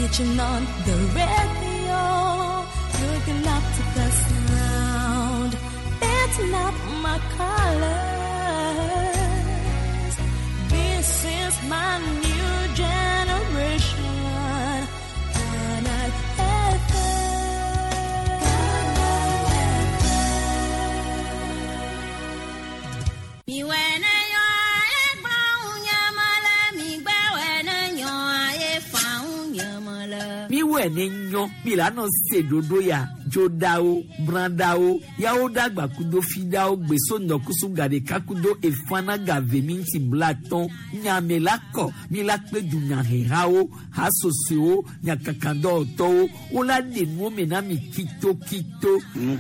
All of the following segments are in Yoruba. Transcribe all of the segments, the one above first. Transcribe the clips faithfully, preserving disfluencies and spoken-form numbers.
switching on the radio, looking up to the sound. It's not my colors. This is my new generation. Planet F M. Me when Nenyo Milano sedodo ya jodao brandao yao dagba kudo fidao gbeso nokusu gade kakudo efana gaveminti blaton nyamelako milakpe dunya herao hasoseo nyakakando to ola de no menami kito kito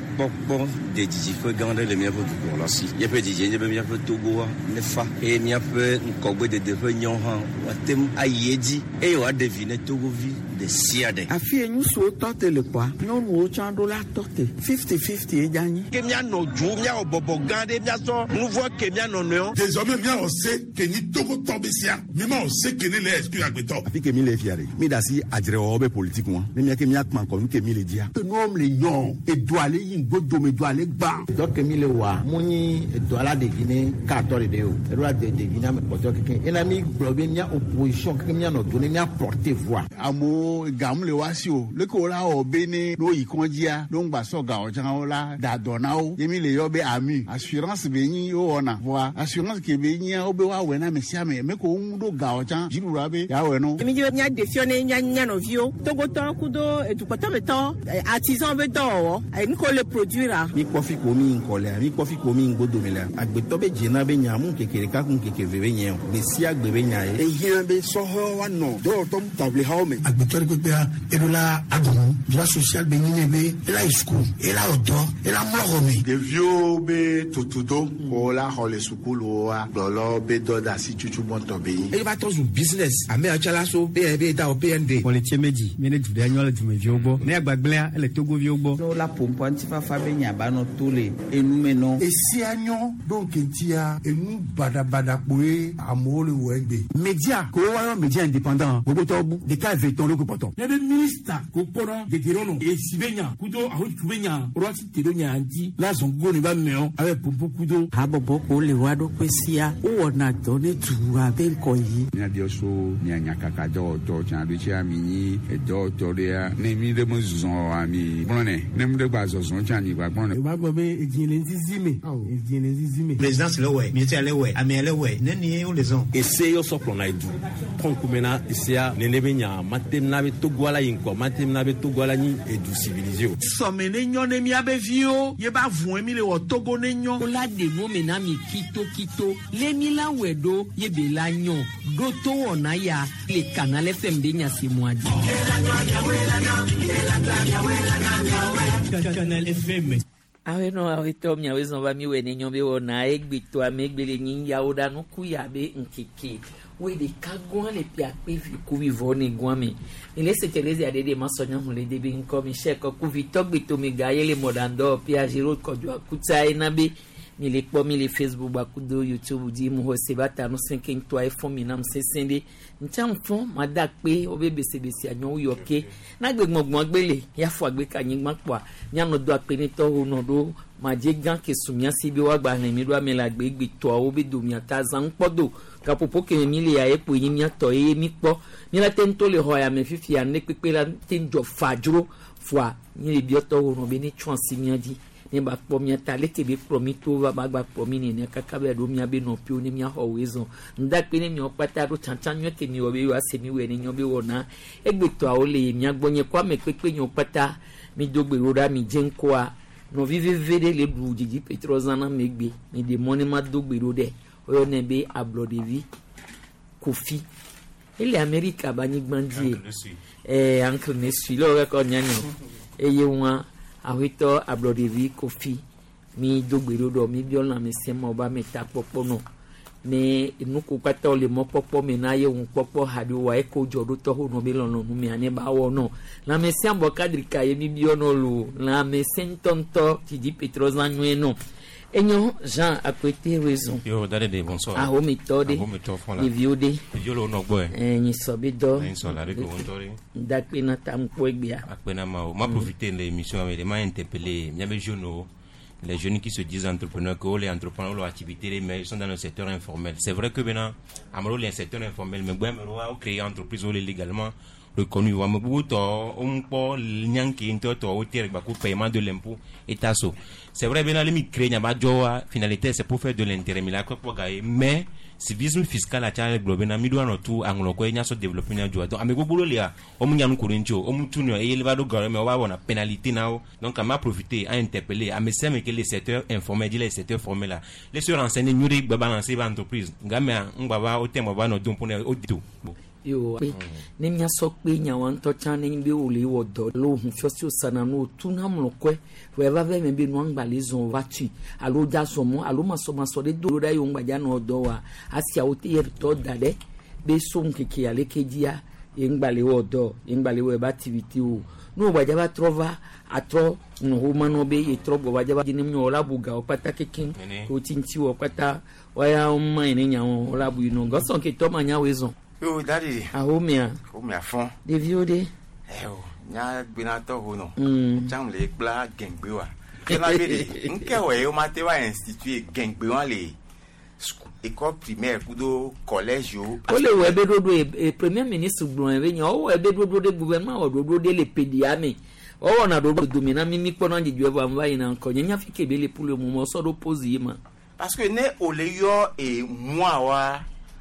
bon des djifo gande le mien pour pour là si y a peu djé y a bien peu togo ne fa et y a peu nkogbe de de nyon han watem ayedi e wa deviner togo vi de siade afie nyu so tote le kwa no no chando la tote fifty fifty e jani kemia no ju mia obobo gande mia so nous voit kemia no no désormais mia on sait que ni togo tombesia mais on sait que ni les esprit agbeto afi que mi le fiare mi da si adre obe politique moi mais mia kemia kman ko ke mi le dia que nous le yon et doit aller yin godo me doit aller ba donc mi le wa muni doit la de Guinée quatorze de o doit de de Guinée me poto que en ami blobe mia opposition que mia no donner mia porter voix amo gam le wasio le ko la obene no ikonjia no ngba so ga ojan ola da donao yemi le yobe ami assurance beni o ona voa assurance ke beni obe wa wena mesia me me ko mudo ga ojan jirura be ya we no mi je nya defione nya nya no vio togo to kudo edupoto beto artisan be do e mi ko le produire mi kofi ko mi nkole mi kofi ko mi ngodo mele agbeto be jina be nya mu kekere ka kun kekeve be nya be si agbe be nya e yin be so ho wa no do to table how me agbeto ko be e do la agun droit social be ni be la school e la odo e la moromi de vieux be totudo ko la hole school wa lolo be do da si chuchu bonto be e ba to business ame achala so be be da o P N D pour les tiemeji mi ne du annual du me viogbo ne agbagblea ele togo viogbo no la pompo antifa fa be nya ba no tole enu me no e si anyo donc ntia enu bada bada poe amole wegbe media ko wa media indépendant gogo to bu de ka veton le ko poto ne be minister ko pora de gerono e sibenya kudo aho kubenya roti tedonya anti la zongo ne ba meo avec pompo kudo abobo ko le wado kwesia o na done tu aben ko yi nya dio so nya nya kaka do to chan bi cha mi ni e do to dia ne mi de mo zon ami brone ne mi de gba zo zon chan ni gba brone ba gbo be ejin zizime ejin zizime présidence le we ministère le we ami le we ne ni o les on ese yo so plona idu konkumena isia ne ne benya matem na be togwala yinko matem na be togwala ni edu civilisé so me ne nyon ne mi abe vio ye ba vun mi le wo togo ne nyon o la de no me na mi kito kito le mi la wedo ye be la nyon do to ona ya le canal F M de nya se moadi canal F M awe no awe to mi awe zo ba mi we ne nyon be wona egbito amegbele nyin ya oda no ku ya be nkeke we de kagwa le pia pe vi ku vi voni gwami ile se teleze ade de masonya hu le de bi nko mi sheko ku vi togbito mi gaye le modando pia jiro ko jo akuta ina be mi le po mi le Facebook ba kudo YouTube di mu ho se bata no sinking to iPhone mi nam se sende ncham fun ma da pe o be bese bese anyo uyo ke na gbe gbogbon gbele ya fo agbe ka yin gban po nya no do ape ni to ho no do ma je gan ke sumia si bi wa gba mi do mi la gbe gbe to o be do mi ata zan podo ka popo ke mi le ya e po yin mi ato e mi po mi la ten to le ho ya me fifi an ne pepe la ten jo fajro fo ni le bi to ho no be ni chon si mi adi ne ba po mi ata le te be promito va ba gba promi ni ne kaka be do mi abe no pi oni mi a ho wezo nda pe ni mi o pata ro chanchan nyo ke mi o be wa se mi we ni nyo be wona egbe to a o le mi agbonye kwa me pepe nyo pata mi dogbe roda mi jenko a no vive vede le brujiji petrozana megbe mi de money ma dogbe rode oyo ne be ablo de vi kofi ele America ba ni gbandi eh uncle Nesui lo re ko nyanyo eye won awito ablo de vi kofi mi dogbe rodo mi bi ona mi se mo ba mi ta popo no me inuku pata o le mo popo me na ye un popo hadi wa e ko jodo to ho no be lono nu mi ani ba wo no na me se ambo kadri ka ye mi bi ono lu na me sentonto ti di petrozanwe no Et non, Jean a prêté raison. Yo, dade de bonsoir. Ah, homme tode. Ah, homme tode fond là. Les viodé. Violo no boy. Eh, ni sobe do. Ni so la de ko ontori. Dakpe na tam kwebia. Akpena ma, m'a profité de l'émission avec m'a interpellé, il y avait jeunes les jeunes qui se disent entrepreneurs, que les entrepreneurs leur activité mais ils sont dans le secteur informel. C'est vrai que maintenant, amalo le secteur informel mais bon, on créer entreprise légalement reconnu wa mbuto on po nyanki ntoto o tirer ba paiement de l'impôt et tasso. C'est vrai bien les créer nya ba joa finalité c'est pour faire de l'intérêt mais la quoi pour gagner mais civisme fiscal a tchale globe na midwa no tu anglo ko nya so développer nya joa donc amego bolo lia o mu nyanu kurincho o mu tunu e eleva do government o wa bona pénalité nao donc m'a profité à interpeller à me sème que les secteurs informels les secteurs formels là les se renseigner nyuri ba balancer ba entreprise ngame ngba o temo ba no don pour o dito yo ne nya sokpe nya wan to chan ne be o le wo do lo hu fiosi o sana no tu na mo kwe we va ve me be no ngba le zon vatu alo ja so mo alo ma so ma so de do da yo ngba ja no do wa asia o te yer to dade be so nkeke ale kedia e ngba le wo do e ngba le wo ba activity o no ba ja ba trova atro no ho ma no be e tro ba ja ba ni mi ola buga o pata keken ko tinti o pata wa ya o ma ni nya o ola bu no go so ke to ma nya we zon. Yo, daddy. Ah, oh, mia. Oh, mia fond. Des viodés. Eh, oh, nya binato ho no. Hmm. Cham le bla gengbe wa. Kena bede. Nke we o mate wa instituer gengbe wa le école primaire kudo collège yo. O le we be dodo e premier ministre gbon e nya o we be dodo de gouvernement o dodo de le pédiame. O na dodo domina mi mi kono nje wa mwa ina nko nya fike be le pour le moment so do poser ma. Parce que ne o le yo e moi wa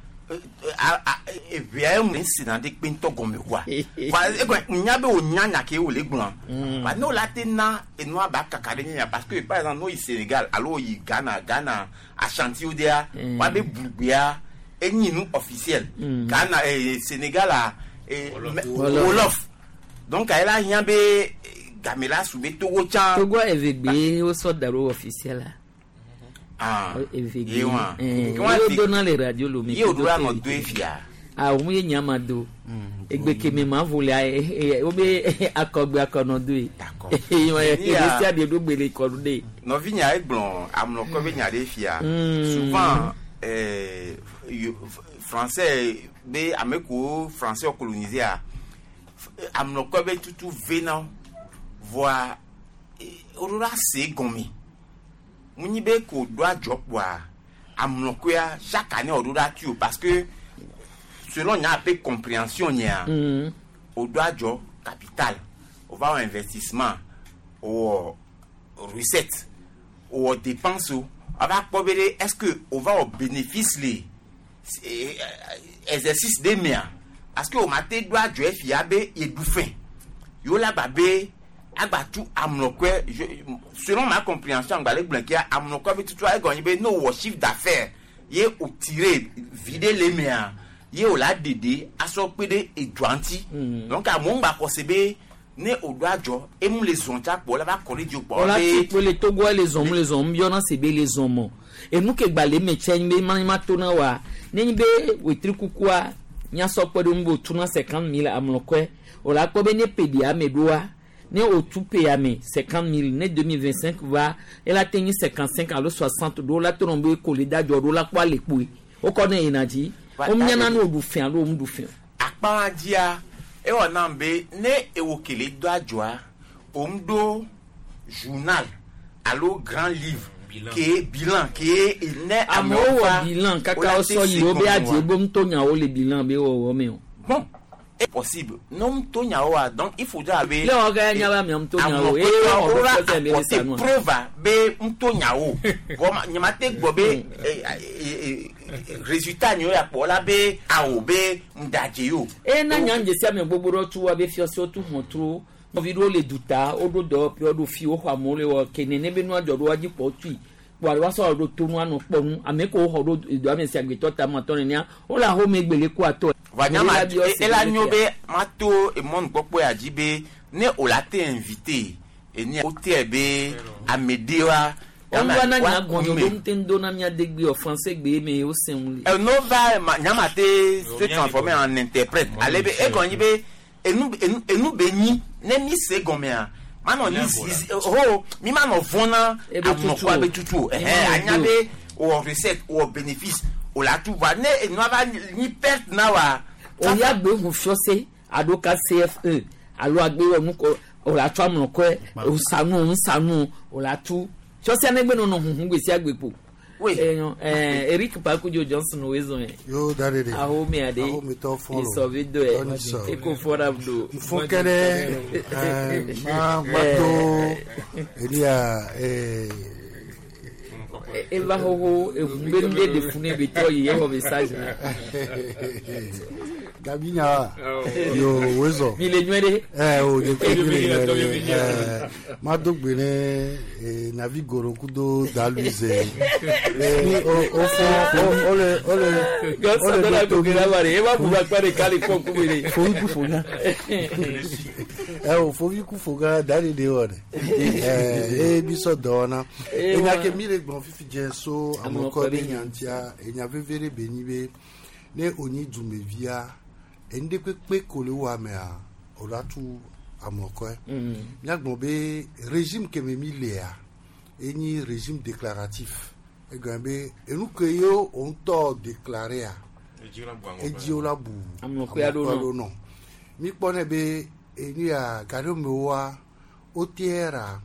e bien un incident de pinto gomme quoi kwa e nyabe o nyanya ke o le gbon ba no la tena e no ba kakade nya parce que par exemple no i Sénégal allo i Ghana Ghana Ashanti odia wa be bulbia e nyinu officiel Ghana e Sénégal a e Wolof donc elle a nyabe gamela soube Togo chan Togo evegbe o so daro officiel là. Ah, evegbe eh yo dona le radio lo mi yo do am do efia ah o mu ye nyama do egbe ke me ma vola e o be akogbe akono do e d'accord yo e sia de do gbele ko de no vinya e blon am no ko be nya de fia souvent euh français be ameko français colonisé a am no ko be tutu venant voir orura se gomi Munibe ko doit job wa amlokoya chaque année on doit tu parce que selon y a peu compréhension y a on doit job capital on va au investissement au recette au dépenses on va probablement est-ce que on va au bénéfice les exercice des miens parce que au matin doit job fiabe et bouffin yo la babé agatu amlokwe selon ma compréhension ngbalé blanquia amlokwe bi tutu ay gagné be no wo chiffre d'affaires yé o tirer vider les miens yé o la dédé aso pédé et douanti donc à mon ba kosebe ne o doit jo et mou les onta pour la ba corriger pour la pour les togo les hommes les hommes bien c'est be les hommes et nous que gbalé me chen be manima tona wa ne be we trikukua nya so pedo mbo tuna cinquante mille amlokwe o la ko be ne pedia medoa ne au tout payé cinquante mille ne deux mille vingt-cinq va elle a tenu cinquante-cinq alors soixante dollars tomber collé d'ajour dollars quoi les pouilles o connaît énergie o myana no du fin lo mu du fin akpa dia e wona mbe ne e wokele do ajoa o mdo journal allo grand livre que bilan que ne amo bilan kaka o so yi o be adie bom to nya o le bilan be o o me o bon est possible non to nyawa donc il faudra avoir le on gagne nyaba mi on to nyawo e on peut faire mais ça non preuve be to nyawo bon nyamate gbobe résultat nyo ya pola be awo be ndaje yo e na nyanje sia me gbogbo tu wa be fi osi otu hotru mo video le duta ododo pe odo fi o kwa mo le wo kenene be nu ajodo waji po tu wa wa so odo to nu anu po nu ameko ho do do ame sia gbe to ta mo to ni o la ho me gbele ku ato Vanyama ela nyobe mato e mon popo ya jibe ne olate invité e ni otebe amedewa on va na nya gonyo do ntendo na nya degbe o français gbe me o sen e no va nyamate se transformer en interprète alebe e gonyibe enu enu be ni ne mi se gomea mano ni oh mi mano vona amno kwa be tutu eh anya be o recette o bénéfice o la tu va ne no va ni perte na wa o ya gbe hu fiose adoka C F E alo agbe wo ko o la tu amno ko o sanu o sanu o la tu fiose na gbe no no hu gbe si agbepo oui eh Eric Pakujo Johnson wezo eh yo darede aho me ade aho me to follow so video e e ko fora do fokere eh ma mato elia eh e va ho e mbende de fune beto ye ho message Gabinya yo wezo mi le nwere eh o de ko mi eh ma dogbe ne navigoro kudo daluze eh o o fo o le o le o le to gira bare e ba bu ba pare kali ko ku mi fo ku fo ga eh o fo ku fo ga dali de ore eh e bi so dona e na ke mi le gbon fifi je so amoko be nyantia e nya vevere benibe ne oni dumevia ende pepe kolewa me a olatu amoko mm yagbon be régime ke me milea eni régime déclaratif e gambe enu ke yo on to déclarer e ji ola bu amoko ya do no mi pone be eni a kado mewa otiera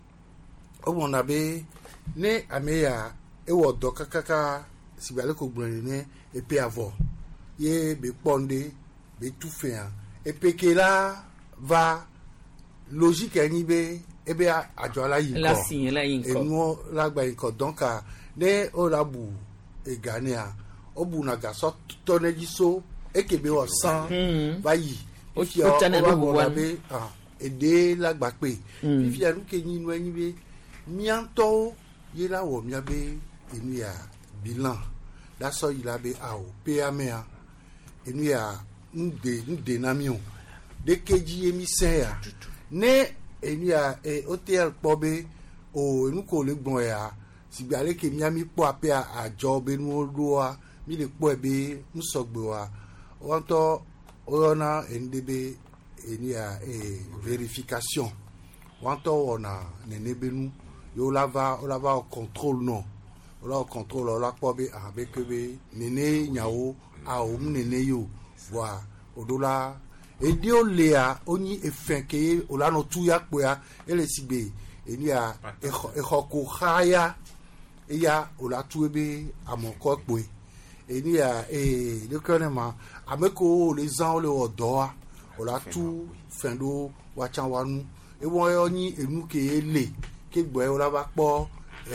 o mona be ne ameya e wo do kakaka sibale ko gbon ne e pe avo ye be ponde be tout fait et pe que là va logique ani be e be ajo la yin ko la sin la yin ko e no la gba yin ko donc ne o la bu e gania o bu na ga so to ne ji so e ke be o san ba yi o ti o tane be bo wa be ah e de la gba pe fi anu ke yin no ani be mianto ye la wo mi be enu ya bilan la so il a be a o pe amea enu ya nde nde namion de keji emise ya ne enu ya e hotel pobe o enu ko le gbon ya sigbale ke miami po ape a job enu do wa mi le po ebe nsogbe wa won to ona ndebe enu ya e vérification won to ona nenebenu yo lava o lava au contrôle non o la contrôle o la po be avec be nene nyawo a o nene yo wa odola edi o lea oni efenke o la no tuya poya ele sigbe eni a eho ko khaya eya o la tuebe amoko poe eni a e le konema ameko les ans le odoa o la tu fendo wa chanwanu e won oni enu ke ele ke gbo e o la ba po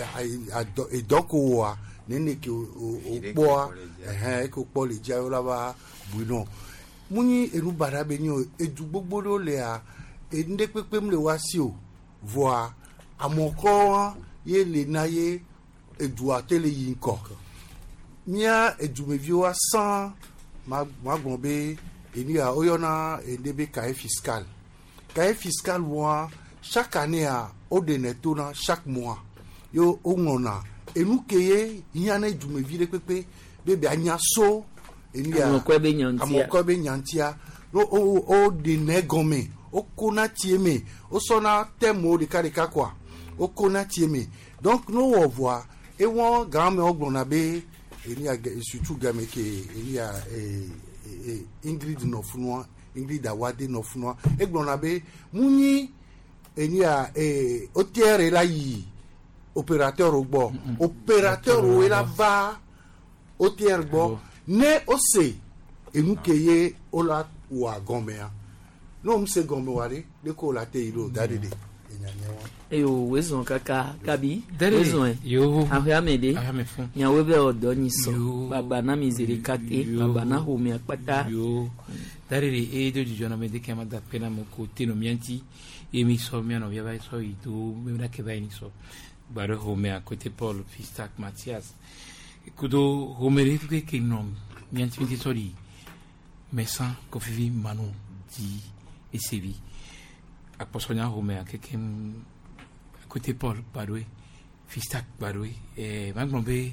e doko wa nene ke o po eh ko po le ja o la ba buino muni enu bara be ni edu gbogbo lo le a e nde pepe mle wa si o voa amoko ye le na ye edu atele yin ko mia edu me vi wa san ma ma gbon be eni a oyona endebe cahier fiscal cahier fiscal wa chaque année a o de netona chaque mois yo ongona enu keye yane edu me vi le pepe bebe anya so amoko be nyantia amoko be nyantia no o o de negome o kona tieme o sona temo de karika kwa o kona tieme donc no wo voit e won game ogbona be eni a surtout game ke eni a e Ingrid no funwa Ingrid Awade no funwa e gbona be muni eni a e o tiere la yi opérateur ogbo opérateur o ela va o tiere gbo ne ose enu keye ola wa gomea no mse gome ware de ko la te ilo dadede enyanyewa eyo wezo kaka kabi Dadede. wezo Yo. ahwamede Ahwamefun. nyawe be odo nyiso Yo. baba na mizere kate Yo. baba na home akpata yo darere e do jona me de kema da pena mo ko tino mianti e mi so mi no yaba so i do me na ke ba ni so bare home a côté Paul Fistac Mathias kudo homere ke ke nom mianti mi sori mesan ko fivi manu di e sevi a posonya home a ke kem côté Paul Badwe Fistac Badwe e magbombe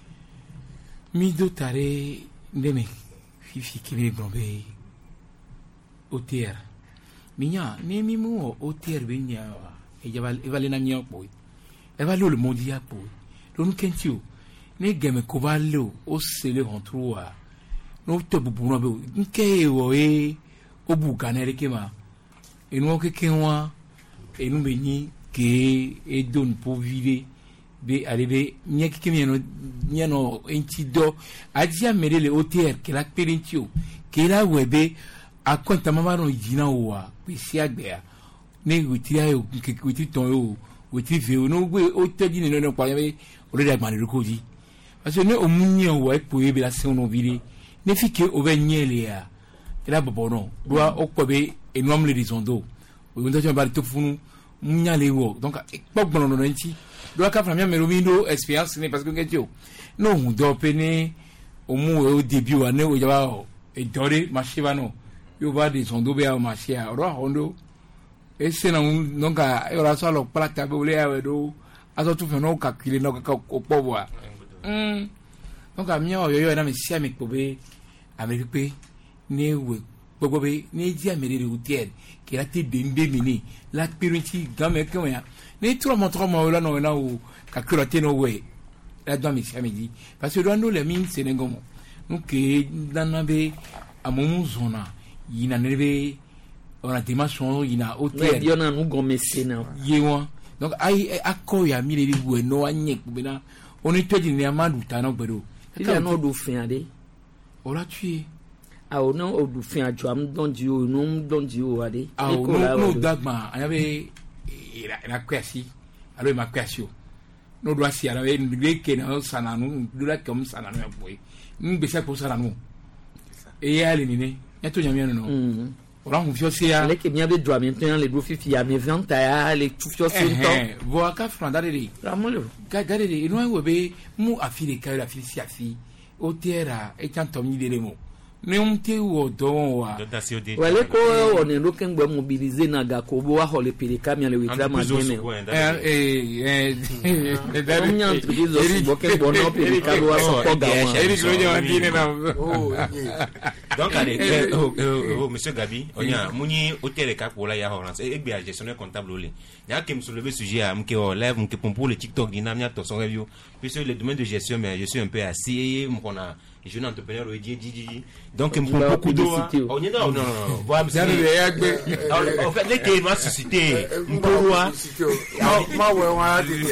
mi do tare ndeme fifi ki mi gbombe otier minya ne mi mu o ter be nya wa e jabal e vale na nya po e vale le monde ya po don kentio ne game ko valo o se le rentrua no to bubu no be nke wo e o bu ganere ke ma e no ke kenwa e no be ni ke e don po vivre be arrivé nya ke mi no nya no enti do adia merele o ter ke la perentio ke la webe a conta mama no jina wa pe si agbe ne witi ayo ke witi ton yo witi ve no gbe o teji ni no pa ye o le dagba ni ko ji parce que ne o munye wa po e be la se no vire ne fi ke o be nyele ya ila bobo no do o ko be enom le dizondo o ndo jo ba to funu munya le wo donc gbogbo no no nti do ka fra mi me romindo experience ne parce que ngetio no hu do pe ne o mu o debut wa ne o ja ba e dore mashiba no yo va de son dobe a machia ro hondo e se na non ka e ora so lo plata be le a do aso tu fe no ka kile no ka ko pobo a mm donc a mi o yo yo na me sia me ko be ameripe ne we gbogbo be ne ji amerire hotel ki la te dende mini la pirunti game ke ya ne trop mon trop mo la no na o ka kiro te no we la do me sia me di parce que do no le min senegomo donc dana be amomu zona yina nebe on a dimension yina hôtel yona nu gomese na yewa donc ai akoya mi le bu no anye kubena on est tedi ni amadu tano gbedo il y a no do fin ade on l'a tué ah on o do fin ajo am don di o no don di o ade ah no no dagma ayabe ila ila kwasi alo ma kwasio no do asi ala be ke na sananu do la comme sananu boy ngbese ko sananu e ya le ni eto nyamia no mm ora hu fiosi ya le ke mia be do maintenant le do fifi ya me vingt ya le tu fiosi nto vo aka franda de ramolo ga ga de ino we be mu afile ka la fili si afi o terra e tanto mi de mo ne un te wo do wa wale ko on e lo ken gbe mobiliser na ga ko bo wa ho le pele ka mi le witra ma deme eh eh eh da mi entreprise o bo ken bo no pele ka bo wa so ko ga wa Eric lo ja dine na oh donc allez oh oh monsieur Gabi onya muni hôtel ka ko la ya ho e gbe a gestionnaire comptable ole ya ke me soulever sujet a mke o live mke pour le TikTok dina mi to son review puisque le domaine de gestion mais je suis un peu assis mon a jeune entrepreneur au dit dit donc me prend beaucoup d'eau oh non non non voilà monsieur en fait les que m'a suscité mpoa ma ouais wa dit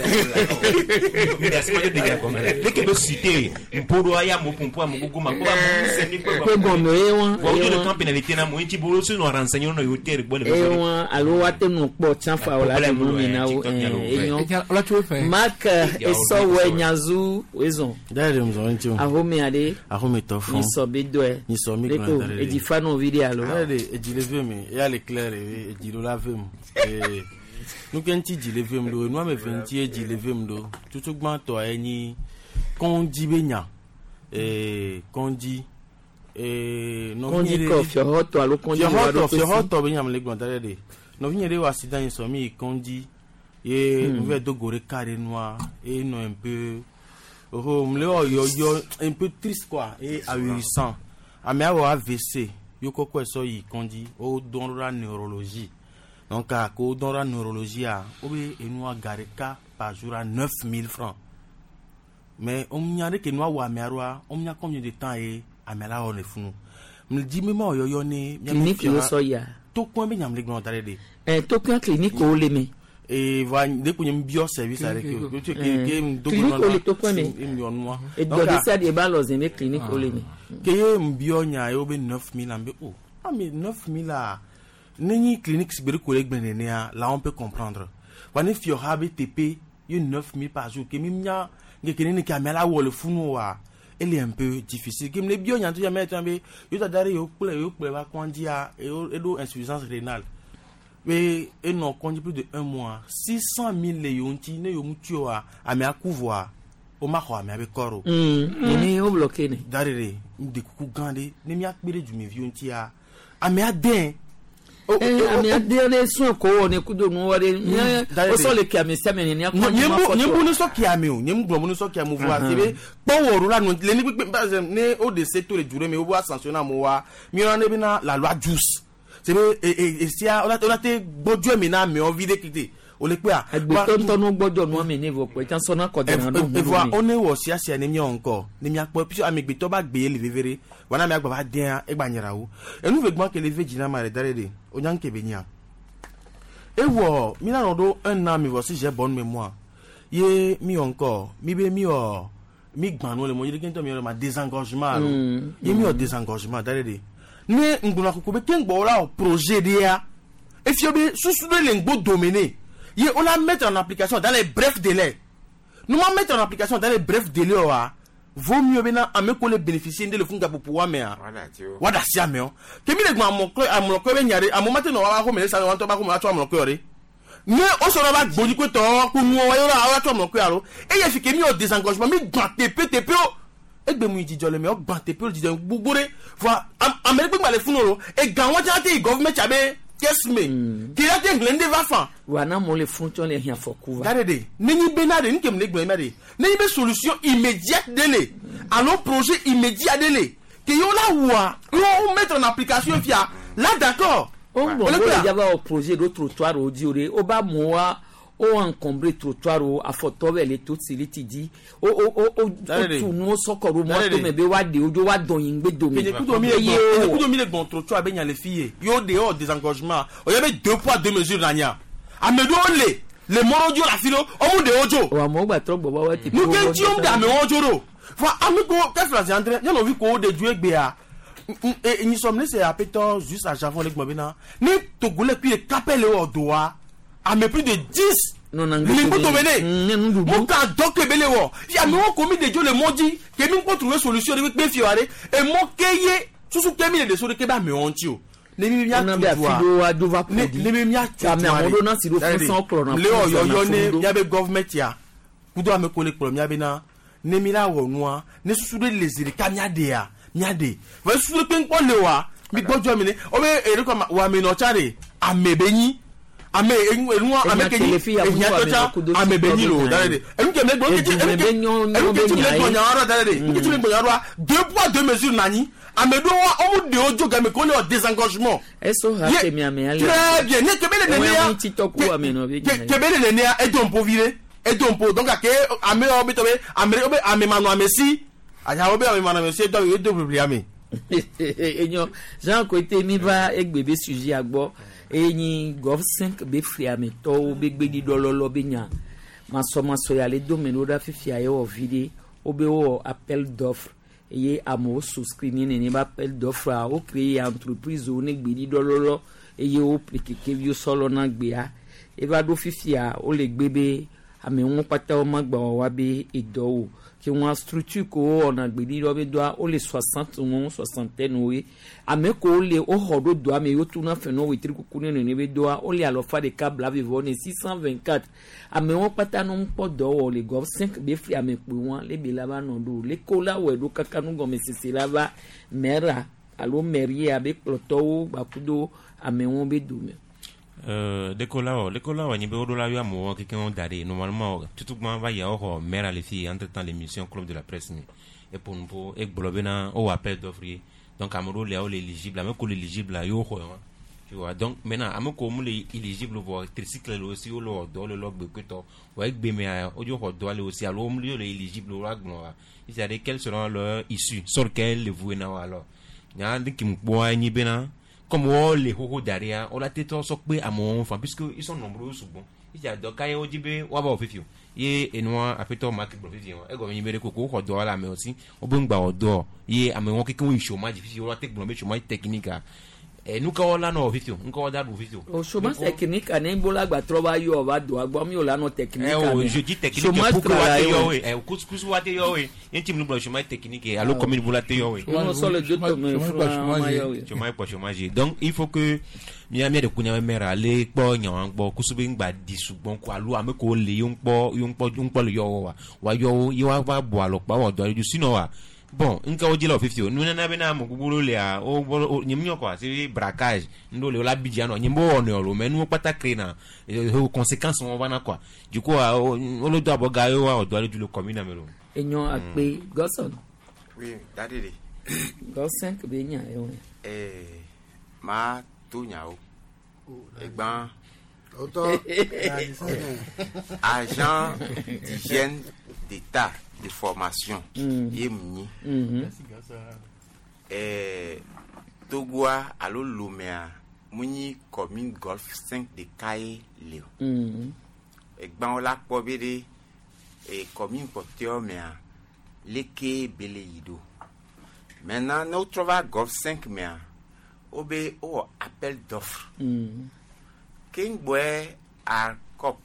mais c'est pas de dégâts comme les que me suscité mpoa ya mo pompo mo gogo ma ko c'est ni ko bon me won bon le camp na vitena mo nti bolo so no renseigner no hotel bo le e won alo wa te no po chanfa wala le mo na o enyo la tu fais mark e so we nyazu wezon dare mo nti aho me ade aho me to fon ni so be do e ni so mi e di fa no video alo dare e di leve me e ale clair e di lo lave mo e nu ken ti di leve mo no me venti e di leve mo do tutu gban to eni kon di benya e kon di e no kon di ko fio hoto alo kon di wa do fio hoto be nyam le gban dare de no vigne de wa sidan so mi kon di et on veut de gore carré noir et non un peu oh me yo yo un peu triste quoi et ahurissant a me avoir A V C yo ko so yi kondi o donra neurologie donc a ko donra neurologie a o be enua gareka par jour à neuf mille francs mais on nyare ke noa wa me arwa on nya combien de temps et a me la on le funu me dit me ma yo yo ni clinique yo so ya to ko be nyam le gbon tare de eh to ko clinique o le me et va dès qu'on y a un bio service avec eux tu que clinique au to quoi mais et donc ça des balles et clinique au le que y un bio nya yo be neuf mille ambe oh ah mais neuf mille là ni clinique sibiri collègue benenia là on peut comprendre when if you have T P you neuf mille par jour que mimnya ngekene ni kamera wo le funu wa elle est un peu difficile que le bio nya tu jamais tomber yo ta dare yo kule yo kule va kwandia et do insuffisance rénale mais et non quand plus de un mois six cent mille les yonti ne yo mutio a ame akuvwa o ma ko ame abekoro mm ni o bloqué ne darere de kuku gande ne mi akpere du mi yonti a ame aden eh ame aden ne so ko ne kudo no wore o so le kiame same ne akwa nyembu nyembu no so kiame o nyembu gbo no so kiame vuwa tebe power la no le ni pe ne o de secteur le dure me o wa sanctionner mo wa mi ran ne bi na la loi juice c'est et et si on a on a te bojo mi na me on vide kiti o le pe a agbe tonton no gbodo no me ne vo pe tan so na ko de na no e voa on e wo si asia ni mi onko ni mi apo pi amegbe to ba gbe le vevere wana mi agba ba den e gba nyara wo enu ve gbon ke le veji na ma re dare de o nyan ke be nya e wo mi na rodo un an mi vo si j'ai bonne mémoire ye mi onko mi be mi o mi gban no le mo yiri kento mi o ma désengagement mm. ye mi o désengagement dare de ne nguna ko be ken gbo la o projet de ya e fi obi susu de le ngbo dominer ye on la mettre en application dans les brefs délais nous ma mettre en application dans les brefs délais wa vaut mieux bena ameko le bénéficier de le funga pour pouvoir mais voilà tio wada sia me o ke mi le gba mo ko amlo ko be nyare amomate no wa ko me sa wa to ba ko ma to amlo ko re mais on se va gboji ko to ko nu wa yo la wa to amlo ko aro e ye fi ke mi o désengagement mi gba tepe tepe o egbe mu ijijọ le me o gba tepe o ijijọ gbogbore wa amere gbe le funoro e gan wa ja te government chabe yes me ki ya te glende va fa wa na mo le function le hia fokuva dade ni ni benade ni kem le gbe made ni be solution immédiate dele alors projet immédiat dele que yo la wa yo mettre en application fia là d'accord on bon il y avait un projet de trottoir au dioré au bas moi o encombré trottoir o afoto ve le tout sili ti di o o o tu no sokoro mo to me be wa de ojo wa don yin gbe do mi e ku do mi e ku do mi le bon trottoir be nya le fille yo de o désengagement o ye be deux poids deux mesures nanya amedo le le morojo la filo o mu de ojo wa mo gba tro gbo wa ti mu ke ti o da me ojo ro fa amigo que France André ya no vi ko de ju egbe a e ni somne c'est à pétor juste à Javon le gbobina ni togole puis e capelle o doa à me plus de dix non non limbo to bene mo ka doke bele wo ya me won komi de jo le moji ke mi ko trouver solution de pe fiare e mo keye susu ke mi le de so de ke ba me on ti o ne mi mi a tu wa ne mi mi a tu wa me awon na si do fun san okro na le oyo yo ne ya be government ya kudo ame ko le pro mi abena ne mi la wo nuwa ne susu de lezire ka mi ade ya mi ade wa susu pe nko le wa mi gbojo mi ne o be ere ko wa mi no chare amebeyin ame enwa ame kenyi ehia tocha ame benilo dalede enu ke megbo ke enu ke enu ke tule gbonya ara dalede ke tule gbonya ara deux poids deux mesures nani ame do wa omu de ojo ga me ko le désengagement eso ha ke mi ame ale très bien ne ke bele ne ya TikTok ame no bi ke bele ne ya e don po vire e don po donc ake ame obi to be ame obi ame manu ame si aja obi ame manu ame si do e do publier ame enyo Jean ko te mi ba egbebe sujet agbo eni gov cinq be friame to be gbedi dololo be nya maso maso ya le domaine oda fifia ye o vide obe o appel d'offre eye amo souscrire ni ba appel d'offre a o créer entreprise o ne gbedi dololo eye o pliquer vio solo na gbe a e ba do fifia o le gbebe ame won pata o magba wa be edo ki won structure ko ona gbedi do be do o le soixante ou soixantaine oui ame ko le o hodo do ame yo tuna feno witri kukune ne be do o le alofa de câble la vivo ne six cent vingt-quatre ame won pata no mpo do o le gov cinq be free ame pe won le be la ba no do le ko la we do kakanu go mesisi la ba mera alo merie abe ploto ba kudo ame won be do me Euh, décollage, décollage, on y peut au-delà de moi, quelqu'un on d'aller. Normalement, tout le monde va y avoir mère à les filles, entre-temps l'émission Club de la Presse. Et pour nous, pour, et blobena, au appel d'offrir. Donc, à mon rôle, il est éligible, à mon rôle éligible, là, yo, tu vois. Donc, maintenant, à mon rôle éligible, voir tricycle aussi, au lord, dans le log de Kuto, ou avec Béméa, au lieu de aller aussi, à l'homme, il est éligible au rag, il y a des quelles seront leurs issues, sur quelles les vous n'avez alors. Il y a des qui me boivent, ni bena. Comme oh, les hoho derrière, on a été socpé à mon enfant, puisque ils sont nombreux souvent. Il y a donc quand on dit ben, on va au fifio. Yé et noir après toi marque profession. Et comme il me dit coco, on doit la mais aussi, on peut pas on doit. Yé à mon quelqu'un il chômage difficile, on a technique, chômage technique. Et nous quand on l'a no fifio, nous quand on a au fifio. O chômage technique, à n'imbola gba troba yo va doit, gba mi o la no technique. Eh oh, je dis technique. Chômage travail yo, eh, couscous wa te yo, eh. Un petit nous chômage technique, alors comme il voulait te yo, eh. On sort le deux tomes, chômage pas chômage. Donc il faut que mi mi de kunya mera ale po nyan gbo kusube ngba disugbon ko alu ame ko le yon po yon po yon po le yo wa wa yo yi wa ba bo alo pa wo do ju sino wa bon nka o jilo fifty nu na na be na mo guguru le a o nyimnyo ko c'est braquage ndo le la bidiano nyimbo ono lo menu pata krena e conséquences on va na quoi du coup o lo do aboga yo wa o do ju le commune amelo enyo akpe goson oui dadede gosen ke be nya yo eh ma tout nyao et ben Autant agent d'hygiène d'état de formation et muni et Togoa allo Lomea muni commune golf cinq de Kaye Léo et ben la pobede et commune porteur mea leke beleido maintenant notre va golf cinq mea obe o appel d'offre King boy à cop.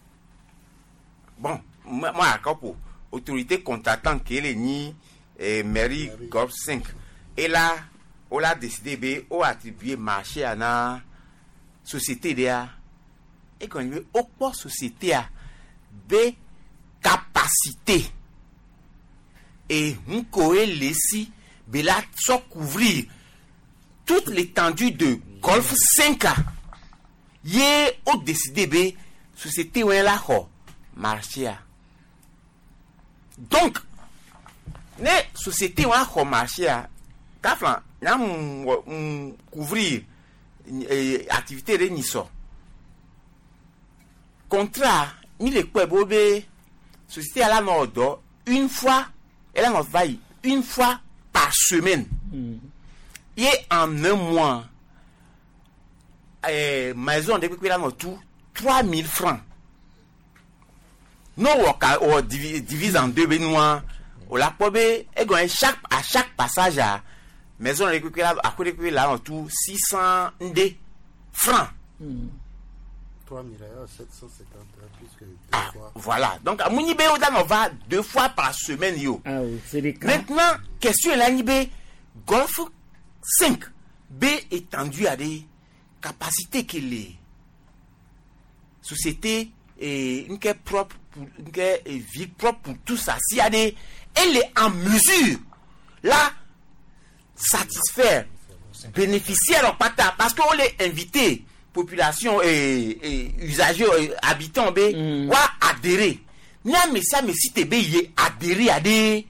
Bon, moi à cop, autorité contractante qui est ni eh, mairie Golf cinq. Et là, on a décidé de on attribuer marché à la société de et quand il veut au société à des capacités et on coe laisser de la couvrir toute l'étendue de Golf cinq. Yé au décidé be société où la ho marché. Donc ne société où ho marché kaflan na couvrir activité de niso contrat ni le kwebo be société à la nord une fois elle en vaille une fois par semaine. Et en un mois Eh, maison de quoi là tout trois mille francs. Non on divise en deux benoît. On la pobe et chaque à chaque passage à maison de quoi là à côté de là en tout six cents francs. trois mille sept cent cinquante plus que deux ah, fois. Voilà. Donc à Mounibe on va deux fois par semaine yo. Ah oui, c'est des cas. Maintenant question là Nibé Golf cinq B étendu à des capacité que les sociétés et une qui propre pour une qui vie propre pour tout ça si elle est elle est en mesure là satisfaire bénéficiaire en pata parce qu'on les invité population et, et usagers et habitants be mm. wa adhérer n'a mais ça mais si t'es bé adhérer à des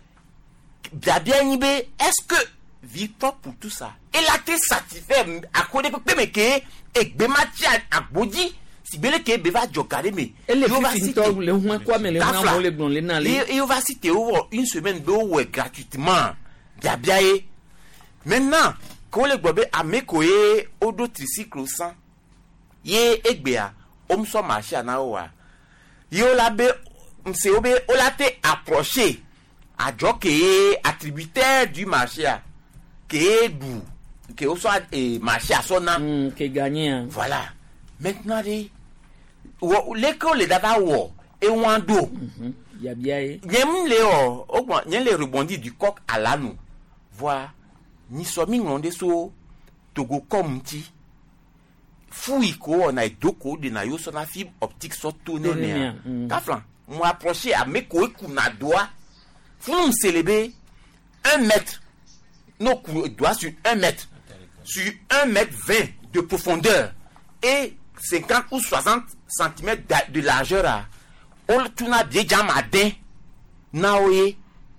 bien est-ce que vie propre pour tout ça et la te satisfait à côté de mais que et bematia à body si belle que beva jokare mais elle va citer le moins quoi mais le moins le bon les nan et on va citer une semaine de ouais gratuitement bien bien maintenant quand le gobe a mekoye odo tricycle cent ye egbea om so marché na wa yo la be m'se obe o la te approché à jockey attributaire du marché que du que au soit et marché à son nom qui gagné voilà maintenant les l'école les data wo et wando il y a bien yem les o o yen les rebondis du coq à l'âne voilà ni somi ngonde so togo comme ti fouille ko on a doko de na yo so na fibre optique so tourner ne kaflan moi approcher à me ko ku na doigt fou célébrer un mètre nos doigts sur un mètre sur un mètre vingt de profondeur et cinquante ou soixante centimètres de largeur on tourna déjà matin naoye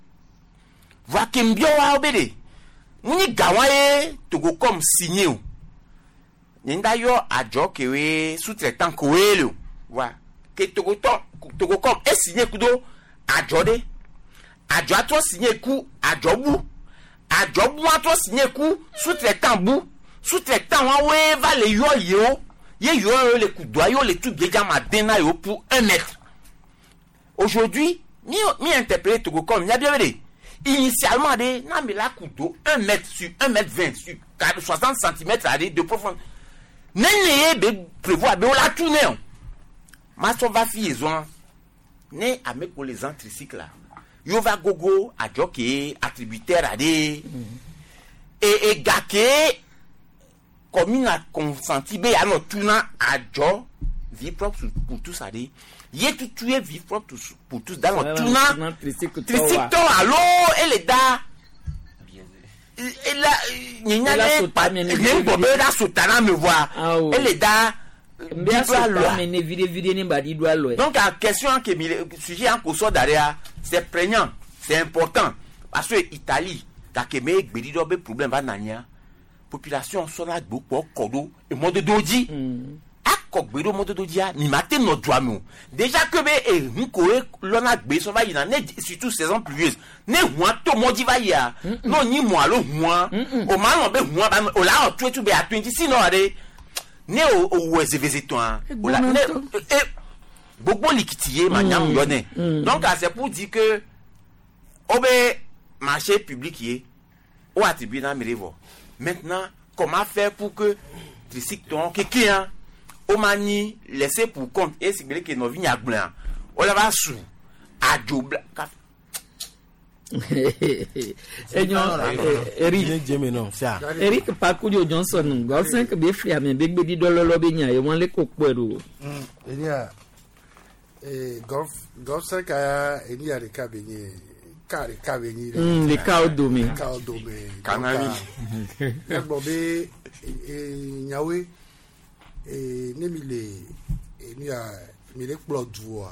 va kembio wa obede muni gawaye togo comme signé ninda yo ajo kewe sous-traitant koelo wa ke togo to togo comme est signé kudo ajo de ajo ato signé ku ajo bu ajo bu ato signé ku sous-traitant bu sous-traitant wa we va le yo yo ye yo le kudo yo le tout déjà madena yo pour un mètre aujourd'hui mi mi interpréter togo comme il y a bien vrai initialement des namela kudo un mètre sur un mètre vingt sur soixante centimètres de profondeur neneye be prévoir be la tourner ma so va fiezon ne avec pour les antricycles là yo va gogo a jockey attributaire à des et et gake comme il a consenti be à notre tournant à jo vie propre pour tout ça dit yé tout tuer vie propre pour tous dans notre tournant tricycle allô et les da et là il n'y a pas même pour la sotana me voir et les da bien doit mener vide vide ni badi doit lo donc la question que sujet en cause derrière c'est prégnant c'est important parce que Italie ta que me gbedi do be problème va nania population sona gbo po kodo e modo doji akogbe do modo doji a ni matin no doamu déjà que be e nko e lona gbe so va yina ne surtout saison pluvieuse ne huan to modi va ya no ni mo alo huan o ma no be huan ba o la o tu tu be a twenty six no are ne o o weze visitoire o la ne e gbogbo likitiye ma nyam yo ne donc c'est pour dire que obe marché public yé ou attribué dans Mirevo. Maintenant, comment faire pour que les secteurs quelqu'un au mani laisser pour compte et c'est que nos vignes à blanc. On la va sous à double. Eric Pakudio Johnson, Golson que be free am big baby dollar lobby nya e won le kokpero. Mm. Enia eh golf golf ka enia de cabinet. Kari kaveni le cao domi cao domi kanami e bobe e nyawe e nemile e ni a mi le plodua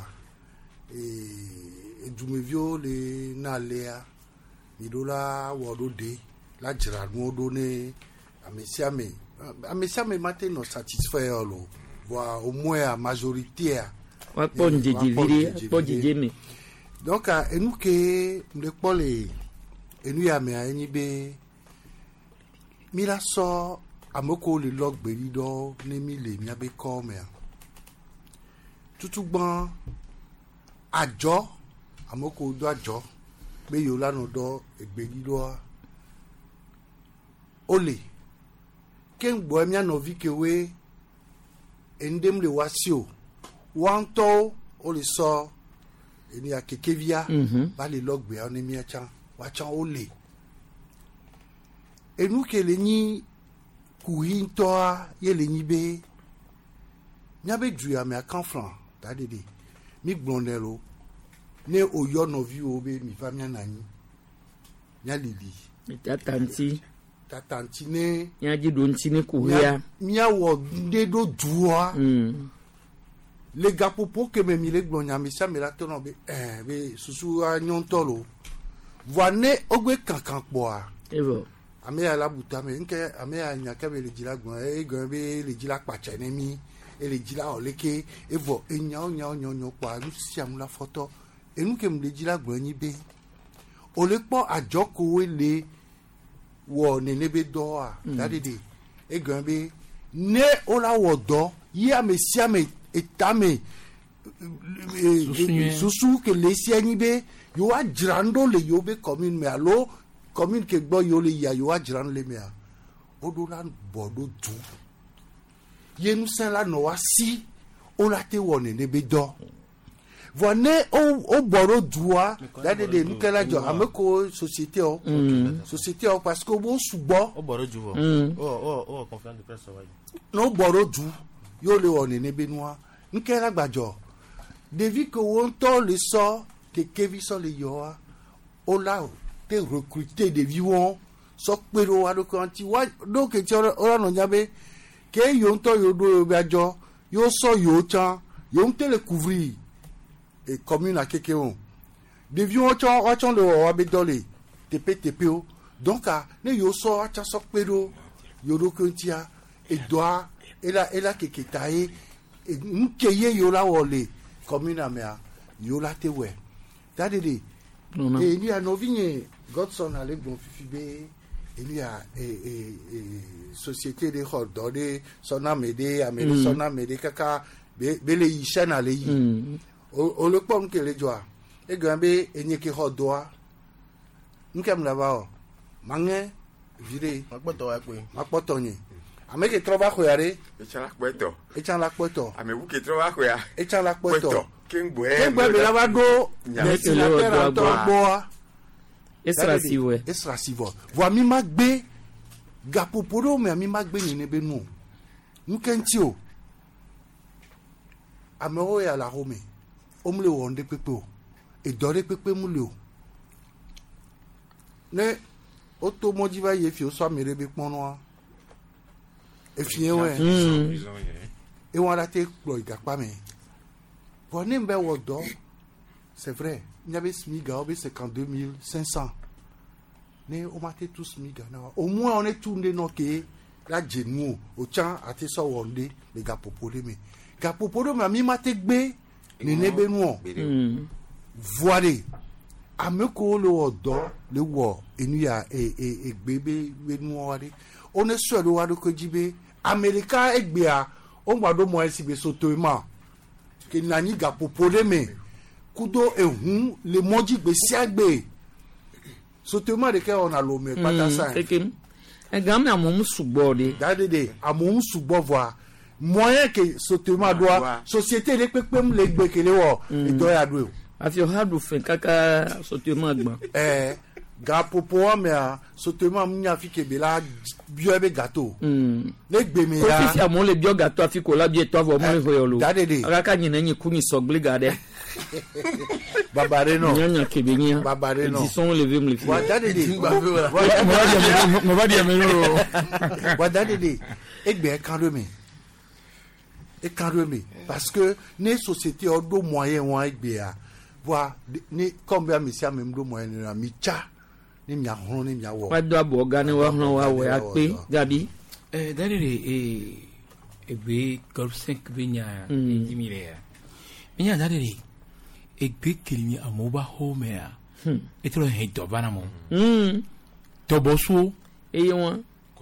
e dumevio le na lea mi do la wodo de la jira no do ne amesiame amesiame mate no satisfaire lo voa au moins a majorité wa ponje diviri ponje jeme. Donc, et nous que nous parlons, et nous y a mis à Nibe, Mila sort à Moko le log berido, Nemi le miabe comme tout bon à Jo, à Moko do à Jo, mais yola no do et berido Ole, Ken bohemia no vi que we, endem le wasio, wanto, ole sort. Il y a quelques via, va les log be on est mis à chan, wa chan ole. Et nous que les ni courin toa, ye les ni be, nyabe du à me à canflan, t'as dit, mi blondelo, ne o yo no vi o be mi fa mi nani, nya lili. Ta tanti, ta tanti ne, nya di don ti ne couria, mia wo de do duwa. Les gars pour pour que mes mille glonia mais ça me la tourne be eh be susu a nyontolo voine ogwe kankan boa evo ame ala buta me nke ame anya ka be le jila gbon e gan be le jila pacha ne mi e le jila oleke evo enya onya onya onya kwa nu si am la photo e nu ke me le jila gbon ni be o le po ajoko we le wo ne ne be do a dadede e gan be ne o la wo do yi ame si ame etame susu que les sianibe yo a jirando le yo be commune me allo commune que gbo yo le ya yo a jirando le me odolan bodo du yenu sen la no asi o la te woni ne be do voine o o bodo duwa dade de nkela jo ameko société o société o parce que bo subo o bodo du o o o conférence de presse wa no bodo du yo le woni ne be noa nkela gbajo devi que wonto le sort que kevi so le yo o la te recruter des vivants so pero wa do kanti wa do ke ti ora no nyabe ke yo nto yo do gbajo yo so yo chan yo nte le couvrir et commune à kekeon devi o chan o chan le wa be dole tepe tepe o donc a ne yo so a chan so pero yo do kanti a et doit et la et la keketae nkeye yola wole commune amea yola tewe dadede et ni a novigne Godson ale bon fifibe et ni a et société de rodode sona mede amede sona mede kaka bele yishan ale yi o le pom ke le joa e gambe enye ke rodoa nkam la ba mange vire makpoto wa pe makpoto ni ame que trabajo yare echan la puesto echan la puesto ame bu que trabajo ya echan la puesto ken bue ken bue la va do mais la terre to boa extrasivo extrasivo voi mi magbe gapoporo me mi magbe ni ne benu nkentio ame o ya la home omle wonde pepe e dore pepe mule o ne oto mojiva ye fi o so merebe pono e fien we e won la te exploit gapa me bon nimbe wodo c'est vrai il y avait smiga obe cinquante-deux mille cinq cents ne o mate tous smiga na au moins on est tourné no ke la jenu o chan ati so wonde le gapopole me gapopole me mi mate gbe ni nebe nu voile ameko le odo le wo enu ya e e egbebe we nu wale one so lo wa do ko jibe America egbe a o gbado mo esi be soto ma ke nani gapopole me kudo ehun le moji gbe si agbe soto ma de ke on a lo me pata sa e gam na mo sugbo de dadede amom sugbo voa moyen que soto ma doa société le pepem le gbe kele wo eto ya do afi o hadu fen kaka soto ma gba eh gapopo me a soto ma nya fi kebe la bio ebe gâteau le gbe me ya ko fi amon le bio gâteau afi ko la bio to avo mo le hoyolo dadede aka ka nyina nyi kuni sogble gade babare no nyanya kebe nya babare no ils sont levés me le fi wa dadede mo va dire me no wa dadede egbe kan do me e kan do me parce que les sociétés ont do moyen won egbe a wa ni combien monsieur même do moyen na mi cha ni mi ahun ni mi awo wa do abo ga ni wa hon wa we ape gabi eh dadede eh egbe golf cinq benya jimire ya benya dadede egbe kelimi amoba home ya etro he do bana mo mm to boso eye won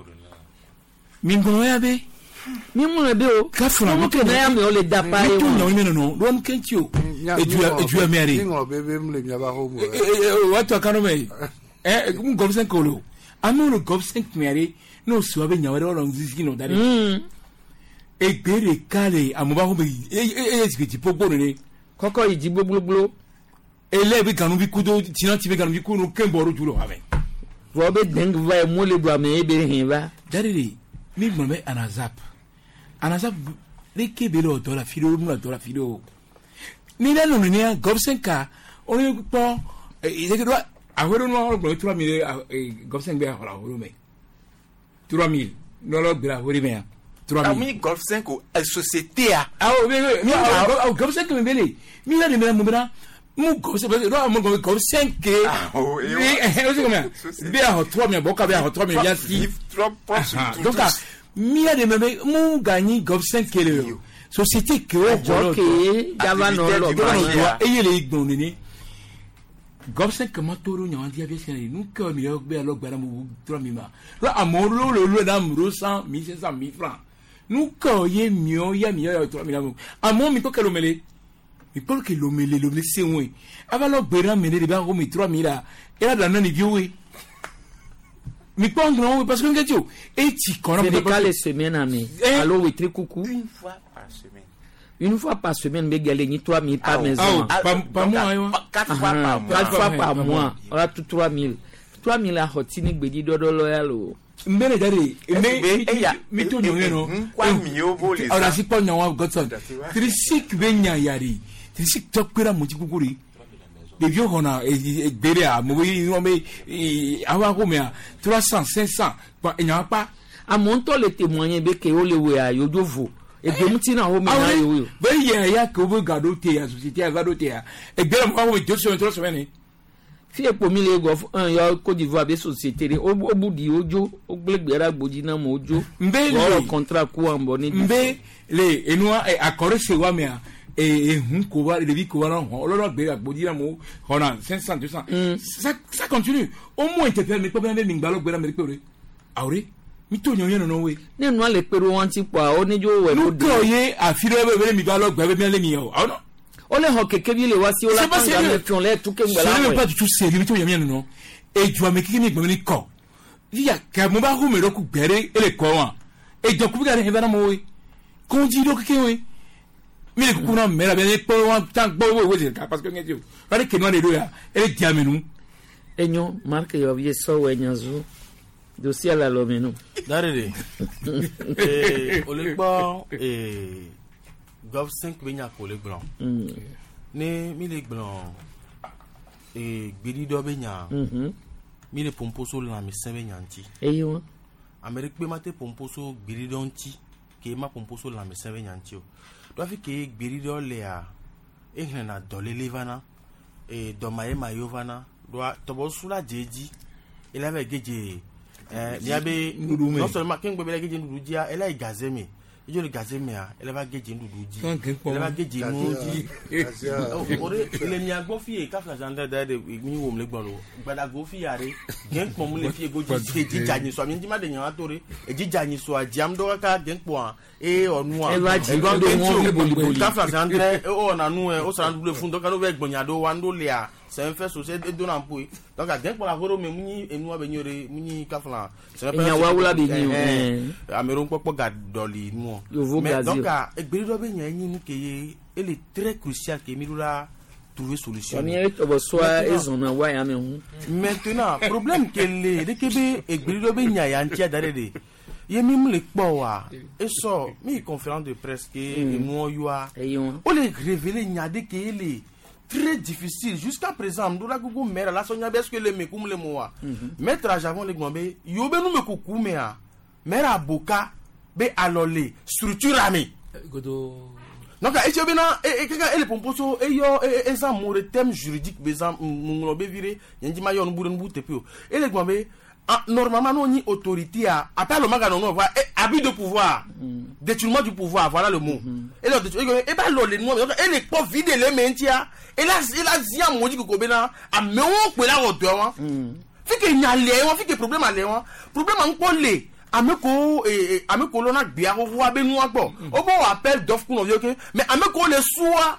mi ngono ya be mi mo be o ka funa mo ke na ya me o le da pa e won no no no don kenchi o eju eju ameri ngo be be mle mi aba home what to kanu me eh mo golf cinq kolo amo lo golf cinq meri no so be nyawere o nzisi no dare mm egbe re kale amoba home e e ti popo re koko iji gbogbogbo ele bi kanu bi kudo tinan ti bi kanu bi kunu kembo ro julo ave vo be deng va mo le do ame e be hin va daddy mi mo be anazap anazap le kebe lo do la filo mu la do la filo ni la no ni gobsenka oni po e de do ahoro no gbo trois mille gobsen be ahora ahoro me trois mille no lo bra hori me trois mille golf cinq ou société a ah oui oui no golf cinq me bele mi la de me mo bra mo golf cinq no mo golf cinq ah oui eh o se comme be a trois mille boka be a trois mille ya si donc mi la de me mo gagner golf cinq le société que o joke java no lo e yele igbon ni golf cinq ma toro nyawan dia be sen nu ko mi lo be lo gbara mo trois mille ma lo amon lo lo lo da mo cent mille cinq cent mille francs nous quand y est mieux y a mieux trois mille à mon mi que l'omele mi pour que l'omele l'omele c'est oui avant le bera mener les bancs mi trois mille et là dans nani vieux mi pas non parce que ngati et ti qu'on a pas les semaines ami allo oui très coucou une fois par semaine une fois par semaine mais gagner ni trois mille par maison pas moi quatre fois par mois quatre fois par mois on a tout trois mille trois mille à hotini gbedi dodo loyal mbele dare me mi to nyo no kwa mi obo le ora si po nyawa godson trisik benya yari trisik tokura muti kukuri de vieux hona e bere a mo wi no me awa ko me trois cents cinq cents pa nya pa a monto le témoigner be ke o le we a yo dovo e de muti na ho me na yo be ye ya ko bo gado te ya société ya gado te ya e bere mo ko jo so trois semaines fi epo mi le gof un yo Côte d'Ivoire be société re obu di ojo ogbegbera gboji na mo ojo mbe le contrat ku ambo ni mbe le enua e akore se wa me a e hun ko wa le bi ko wa no lo lo gbe gboji na mo hona cinq cents deux cents ça ça continue au moins te permet pas bien mi gbalo gbera me pe awre mi to nyo yen no we ne no le pero won ti pa o ni jo we no de no ye afiro be mi gbalo gbera be le mi o no o le ho keke bi le wa si o la panga me fion le tout ke ngala c'est pas du tout sérieux to yemi no e ju ame kiki ni gbemi ni ko ya ka mo ba hu me roku gbere ele ko wa e jo ku bi ga he bana mo we ko ji do keke we mi le ku na me la be ni po wa tan gbo we we ka parce que ngi ju pare ke no le do ya ele di amenu enyo marque yo vie so we nyazu dossier la lo menu darede eh o le gbo eh golf cinq benya ko le blanc ne mi le blanc e gbedi do benya mi le pomposo la mi sen benya nti eyo amerique be mate pomposo gbedi do nti ke ma pomposo la mi sen benya nti o do fi ke gbedi do le a e na do le levana e do maye mayovana do to bo sula jeji e la be geje eh dia be non seulement ken gbe be geje ndudu dia ela igaze mi ijo le gaze mi a ela ba geje ndudu ji ela ba geje nu ji ore le mi agbo fi ka fla janda da de mi wo mle gbon lo gbada go fi yare gen pon mu le fi go ji ji ja ni so mi ji ma de yan atore e ji ja ni so a jam do ka gen pon e onu a e go do mo boli boli ka fla janda o na nu e o sa ndu le fun do ka no ve gbonya do wa ndo le a c'est un fait social de don employé donc à den pour la goro me muni enu abenyore muni ka fla c'est pas nya wa wula be ni ameron popo ga doli nu mais donc à egberi do be nya yin ni keye elle est très crucial que mi doit trouver solution on est to bo soit ezona wa ya me hu maintenant problème que le de kebe egberi do be nya ya ntia dare de yemi mu le po wa e so mi conférence de presse que mo yo a o le révéler nya de que ele très difficile jusqu'à présent mdura gugu mera la sonya beske le mekum le moa mettre à javon le gombe yobe nu mekuku mea mera boka be alole structure ami godo donc e chebina e kaka ele pomposo e yo e ça mon thème juridique bezam mungo be vire yanji ma yo nu buru nu tepio ele gombe normalement non ni autorité a appelle le maga non voir abus de pouvoir détournement du pouvoir voilà le mot et le et ba lo le no et les pas vide les mentia et là il a zia mo di ko bena a me won pe la odo won fi ke nya le won fi ke problème ale won problème an ko le ameko eh ameko lo na gbe awo wa be nu agbo o bo appel d'offre kun o ke mais ameko le soa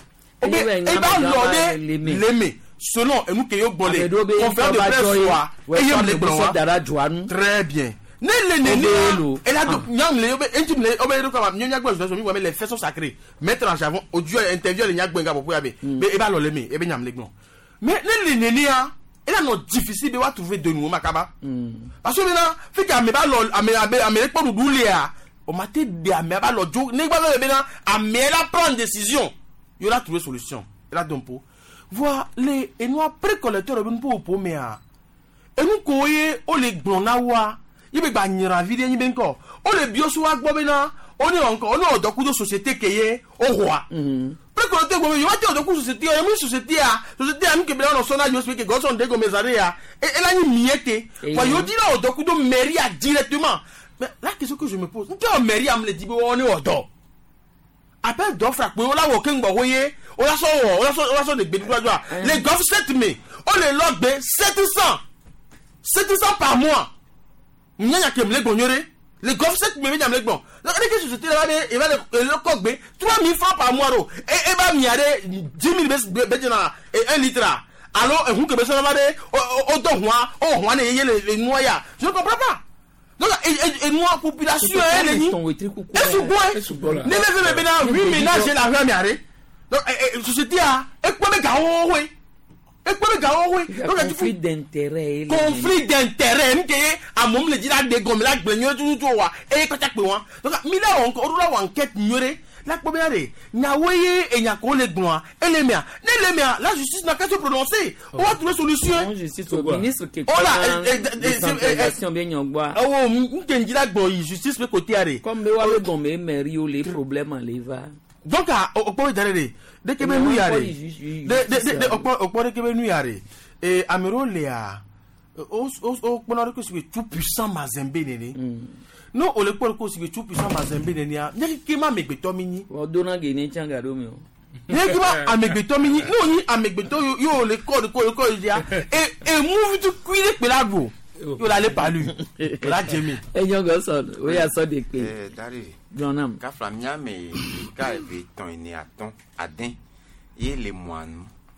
e ba lo de leme selon nous que yo bolé confère de presse soit et yo le blanc dara joanu très bien ne le ne et là nyam le obe entim le obe do kama nyonya gbo so mi wa me les faits sont sacrés mettre en avant audio interview le nyagbo nga popo ya be e ba lo le mi e be nyam le gbon mais ne le ne a et là non difficile de wa trouver de nouveau makaba parce que maintenant fait que me ba lo ame ame le po du le a o maté de ame ba lo jo ne gba le be na ame la prendre décision yo la trouver solution et là donc voir les et nous après collecteur ben pour pour mea et nous koye o le gbona wa yibe gba nyira video yin ben ko o le bioso wa gbo be na o ni onko o no doku do société keye o roi après collecteur gbo yo wa doku société o mi société a société a mi ke be na so na yo speak go son de go mezare a et la ni miete wa yo di na o doku do mairie a directement mais la question que je me pose nti o mairie am le di be o ni odo appel d'offre pe o la wo ke ngbo woye on a son on a son on a son de bénéfices les golf sept mai on les log sept cents par mois nyanya kem le gonyore les golf sept mai nyam le gbon la que société là il va le cogbe trois mille francs par mois ro et et ba miare dix mille bejina et un litre alors e hu ke be so na de o do hwa o hwa na yeye le noya je ne comprends pas donc et nous population elle ni et sous quoi ne me fait be na huit ménages la rue miare donc société a e ko me ga wo we e ko me ga wo we donc conflit d'intérêt conflit d'intérêt nké amom le dira de gom la gbenyo tu tu wa e ko ta pe won donc mi la won ko ru la enquête nyore la ko be are nya weye e nya ko le gbon e le mia ne le mia la justice n'a qu'à se prononcer on va trouver solution justice au ministre qui oh là décentralisation bien nyongba oh nké dira gbon justice pe côté are comme le wa le gom e mairie o les problèmes les va donc au point d'arrêt dès que nous y arrive de de au point que nous y arrive et amero léa au au point que c'est tout puissant mazembe nene non au le point que c'est tout puissant mazembe nene ya ki ma megbeto mini o dona gene changa do mi o ki ma amegbeto mini no ni amegbeto yo le code ko ko ya et et move to cuire pe la go yo la le palu la jemi e nyongo son o ya so de pe eh dari Jonam. Ka flamia me ka be ton ni aton adin et les moines.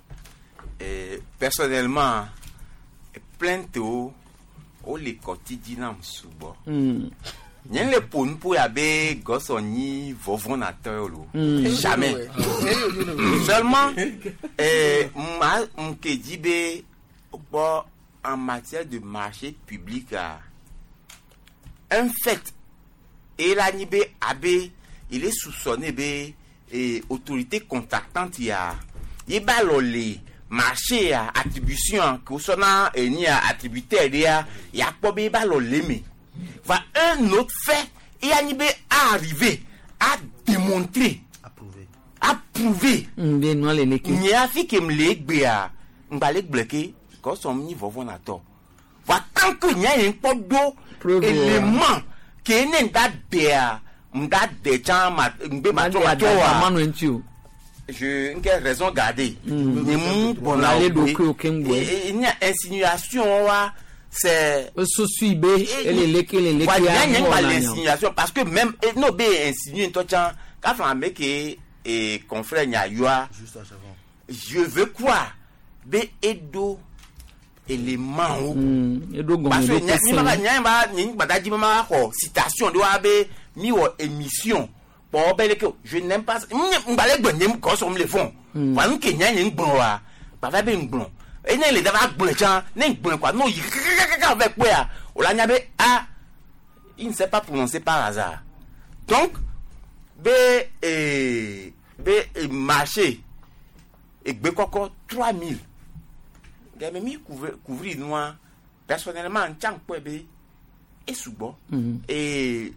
Et personnellement plainte au au les quotidiens subo. Mm. Nyen le pon pour ya be gosoni vovonateur lo. Jamais. Seulement eh ma m'ke di be en matière de marché public un fait. Et là, il est soupçonné de et autorité contactante il y a il va les marché à attribution que son et ni à attributaire il y a il y a pas bien balolé mais va un autre fait et il a arrivé à démontrer approuver approuver bien non les il y a fait que me les béa m'balek bloqué quand son niveau vonato va tant que n'y a un peu d'eau élément qui est n'est pas der m'da de cham m'be matoa je n'ai raison garder ni mon bon aller do que aucun il y a insinuation wa c'est souci b et les les les les il y a pas l'insinuation parce que même no b insinue to chan ka fa me que et confrère nya yoa je veux quoi b edo élément parce que ni ma nya ba ni badaji ma ko citation de wa be mi o émission pour belle que je n'aime pas m'balé gbenem ko so me le font fa nké nya yin gbon wa ba fa be ngbon et ne le dava gbon chan ne gbon quoi non avec quoi o la nya be ah il ne sait pas prononcer par hasard donc be et be marché et be koko trois mille mais mi couvrir couvrir noir personnellement chang po be et soubo et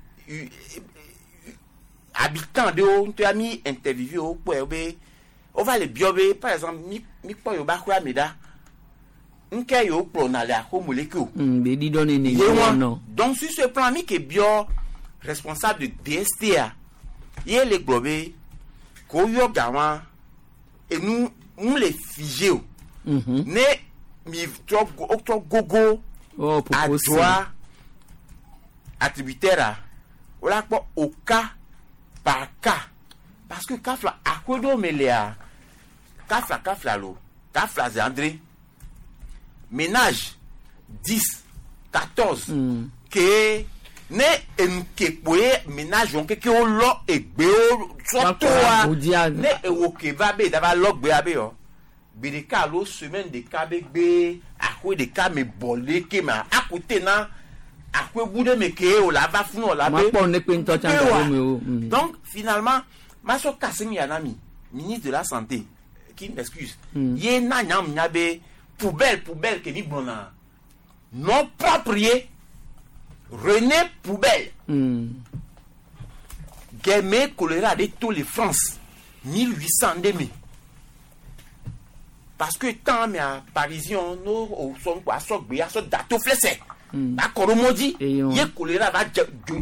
habitant de on te a mis interview au po be on va le biobe par exemple mi mi po yo ba kwa meda nke yo pro na la ko molécule be di donner ni non donc sur ce plan mi que bio responsable de D S T A il les globé ko yo gawa et nous nous les figé ne mi to gogo oh pour toi attributaire voilà quoi au cas par cas parce que kafla akodo melia kafla kafla lo kafla André ménage dix quatorze que ne enke poye ménage on que o lo egbe o so to a ne e wo ke va be da va lo gbe abe o bi de ka lo semaine de ka be gbe akwe de ka me bolé ke ma akote na akwe bude me ke o la va funu o la be donc finalement ma so kasing yanami ministre de la santé qui m'excuse ye na nyam nyabe poubelle poubelle que ni blona non propre René Poubelle mm. Guémé choléra de tous les France mille huit cents demi parce que tant mais à parisien no au son quoi so gbe so dato flessé d'accord modi yé choléra va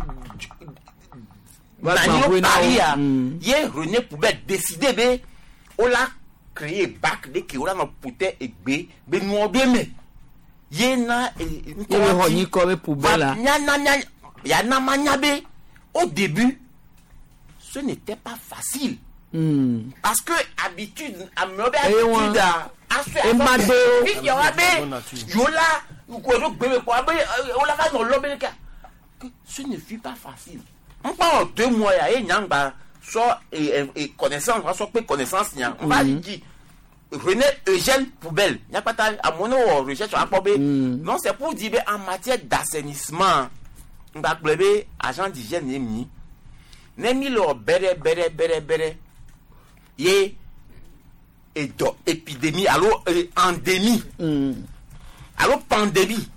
Paris yé René Poubelle décidé be on l'a créé bac de qui on a pouté et b be no de me yena il est comme poubelle yana manyabe au début ce n'était pas facile mm. parce que habitude à me habitude à à emado il y aura yola ou quoi donc bébé quoi on la va dans l'obélica ce ne fut pas facile on parle deux mois ya nyanga so et connaissance so peu connaissance nya on va dire René Eugène Poubelle, il n'y a pas à mon recherche à Pobé. Non, c'est pour dire en matière d'assainissement, on va pleurer agent d'hygiène Némi. Némi le béré, béré, béré, béré. Yé, et do, épidémie, alors endémie. Alors pandémie.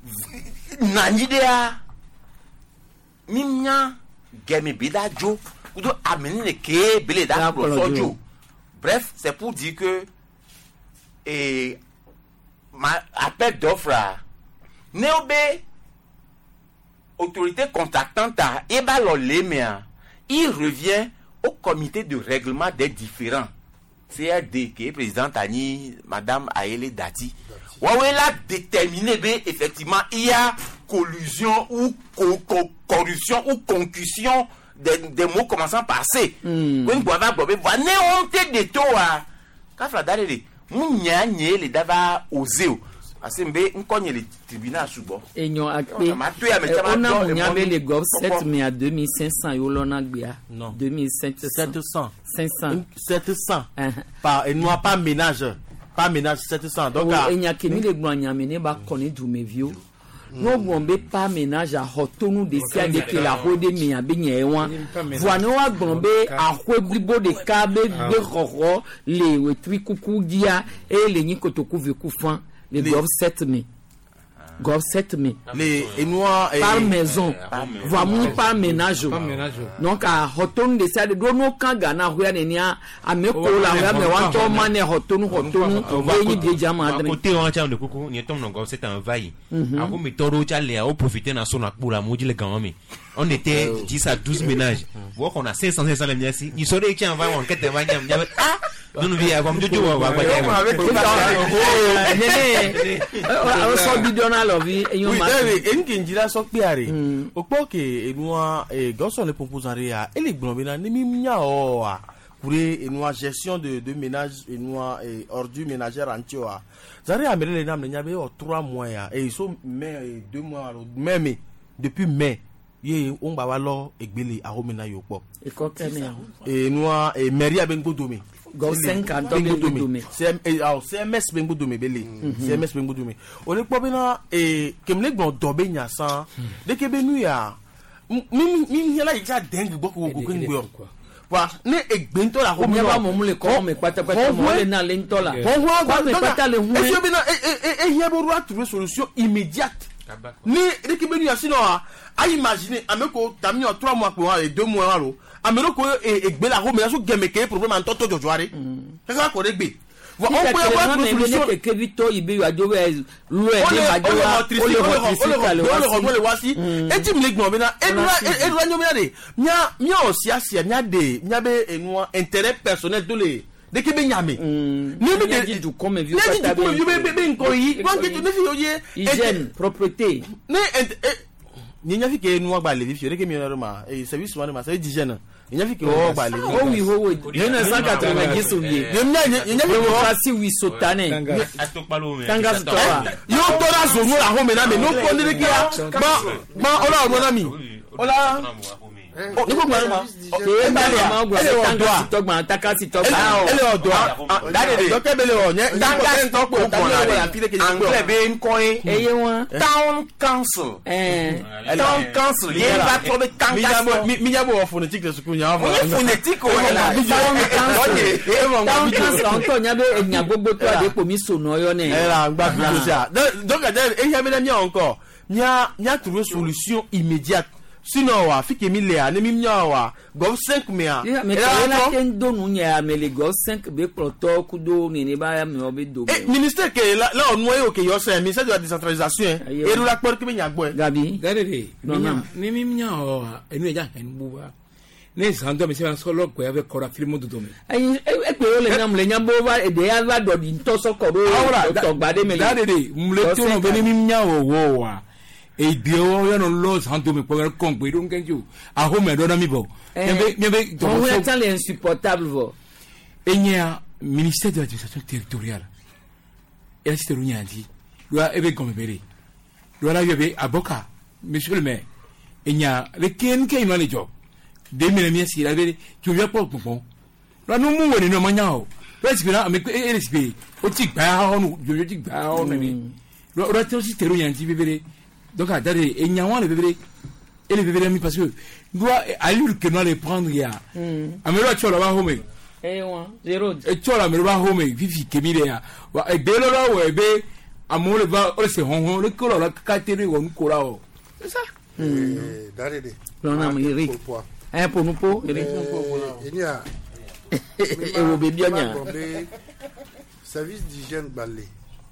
Nanidea, Mimia, Gemi Bidajo, ou de amener le ké, belé d'Aprosojo. Bref, c'est pour dire que et ma appel d'offre néobé autorité contactante à Ebalolé, il revient au comité de règlement des différends C R D qui est présidente Annie madame Aélé Dati. Ouais là déterminé ben effectivement il y a collusion ou co co corruption ou concussion des, des mots commençant par C. Quand on va boire va néonté de toi quand la dale munya nye le dava oseo asembe nkonye le tribunal subo enyo akpe on a munya be le gov sept mille à deux mille cinq cents yolona gbia non deux mille sept cents cinq cents sept cents pas et non pas ménage pas ménage sept cents donc enya kemi le gbanya mene ba koni du mevio no bombe pas ménage à hotonu de sia de que la rode mi abenye ewan voano wa bombe a hwebribo de kabe de roro le wetri kuku dia et le ni kotoku veku fan le gov sept mille gov sept mai les enoa par maison vraiment par ménage donc a hoton de ça de no kan gana hoya ne nia a me ko la hoya me wan to mane hoton hoton ni de jama adre côté on tient de coucou ni tom non gov sept en vaille a ko mi toro chale a profiter na sona pour la moji le gamami on était dix à douze ménages bon on a cinq cents cinq cents les miasi ni sore qui en va on kete va nyam nyam ah nous via comme jojo wa wa on so bidona lo vi e yo ma e nki njira so pe are opo ke enua e goson le proposare a ele gbon na ni mi nya o a pour enua gestion de de ménage enua e ordures ménagères antioa zare a mele na menya be o trois mois ya e so mai deux mois même depuis mai ye on ba wa lo egbele a homena yo po e ko tene e enua e mairie a ben godomi go cinq ans bengodume c'est alors C M S bengodume belé C M S bengodume on est pas bena et kemle gbon dobe nya san de ke benu ya mi mi yela ija dengue boko go ko ngbo wa ne egbe nto la ko mi ba mo mu le ko me pata pata mo le na le nto la ko me pata le hu e so bena e e e yebo ro trouver solution immédiate ni de ke benu ya sino a imaginer ameko tami o trois mois pour et deux mois ro amero ko egbe la ko me so geme ke problème en toto jojoare e ka ko regbe on peut avoir une solution que Kevito ibe yo ajowe lo e de bajowa o le hospital o le wasi e ti mi le gbon be na e e e nyo me de nya nya o sia sia nya de nya be enua intérêt personnel de le de ke be nyame ni mi de du comme vieux pata be be nko yi wan ke ne fi yo ye hygiène propreté ne ni nya fi ke enua gba le fi yo de ke mi no ma e service man ma service d'hygiène nya fi ke o gba le o wi ho we mille neuf cent quatre-vingt-dix so vie nya fi démocratie wi sotane tanga stoa yo tora zo no la ho me na me no ko ni ke ya ba ba ola o na mi ola o ni ko gba ma e ba le ma gba tanga si togba taka si togba ele odo dade de doke bele o nye tanga si togba anglais be nkoyin eye won town council eh town council ye ba to be tanga mi mi yabo o phonétique de school nya o phonétique o la town council on to nya be enya gbogbo to ade po mi so no yo ne era gba bi to sia donc e ya be na nya encore nya nya trouver solution immédiate sinon wa fike mi le ani mi nya wa gov cinq mai a mais la ten do nu nya me le gov cinq be proto kudo ni ni ba ya me obe do eh ministère que là là on noyo que yo c'est ministère de la décentralisation et nous la porte que me nya gbo gabi gadede non non ni mi nya o enu eja en buba ne sando me se so lo ko ya be kora film do do me eh e pe o le na mle nya bo ba e de ya ba do di nto so ko do to gbade me le gadede mle to no be ni mi nya o wo wa e de o yo no lo santo me po kon pe don kenju a ho me do na mi bo nyebe nyebe to o ya le insupportable vo enya ministère de l'administration territoriale et la cité runyandi doit ebe comme bere doit la yebe aboka monsieur le maire enya le ken ke no le job de mi mi si la bere tu viens pas pon la no mu woni no manyao presque na me e respect o ti gba ho no jo ti gba ho no ni do do ti cité runyandi bere donc à dare enya wan le bere et le bere mi parce que doit allure que no le prendre ya amelo chola ba ho me eh wa zero e chola me ba ho me vivi kemire ya wa e de lo lo we be amole ba o se hon hon le ko lo ka tere won ko la o c'est ça eh dare de non non mais Eric eh pour nous pour Eric il y a e wo be bianya service d'hygiène balé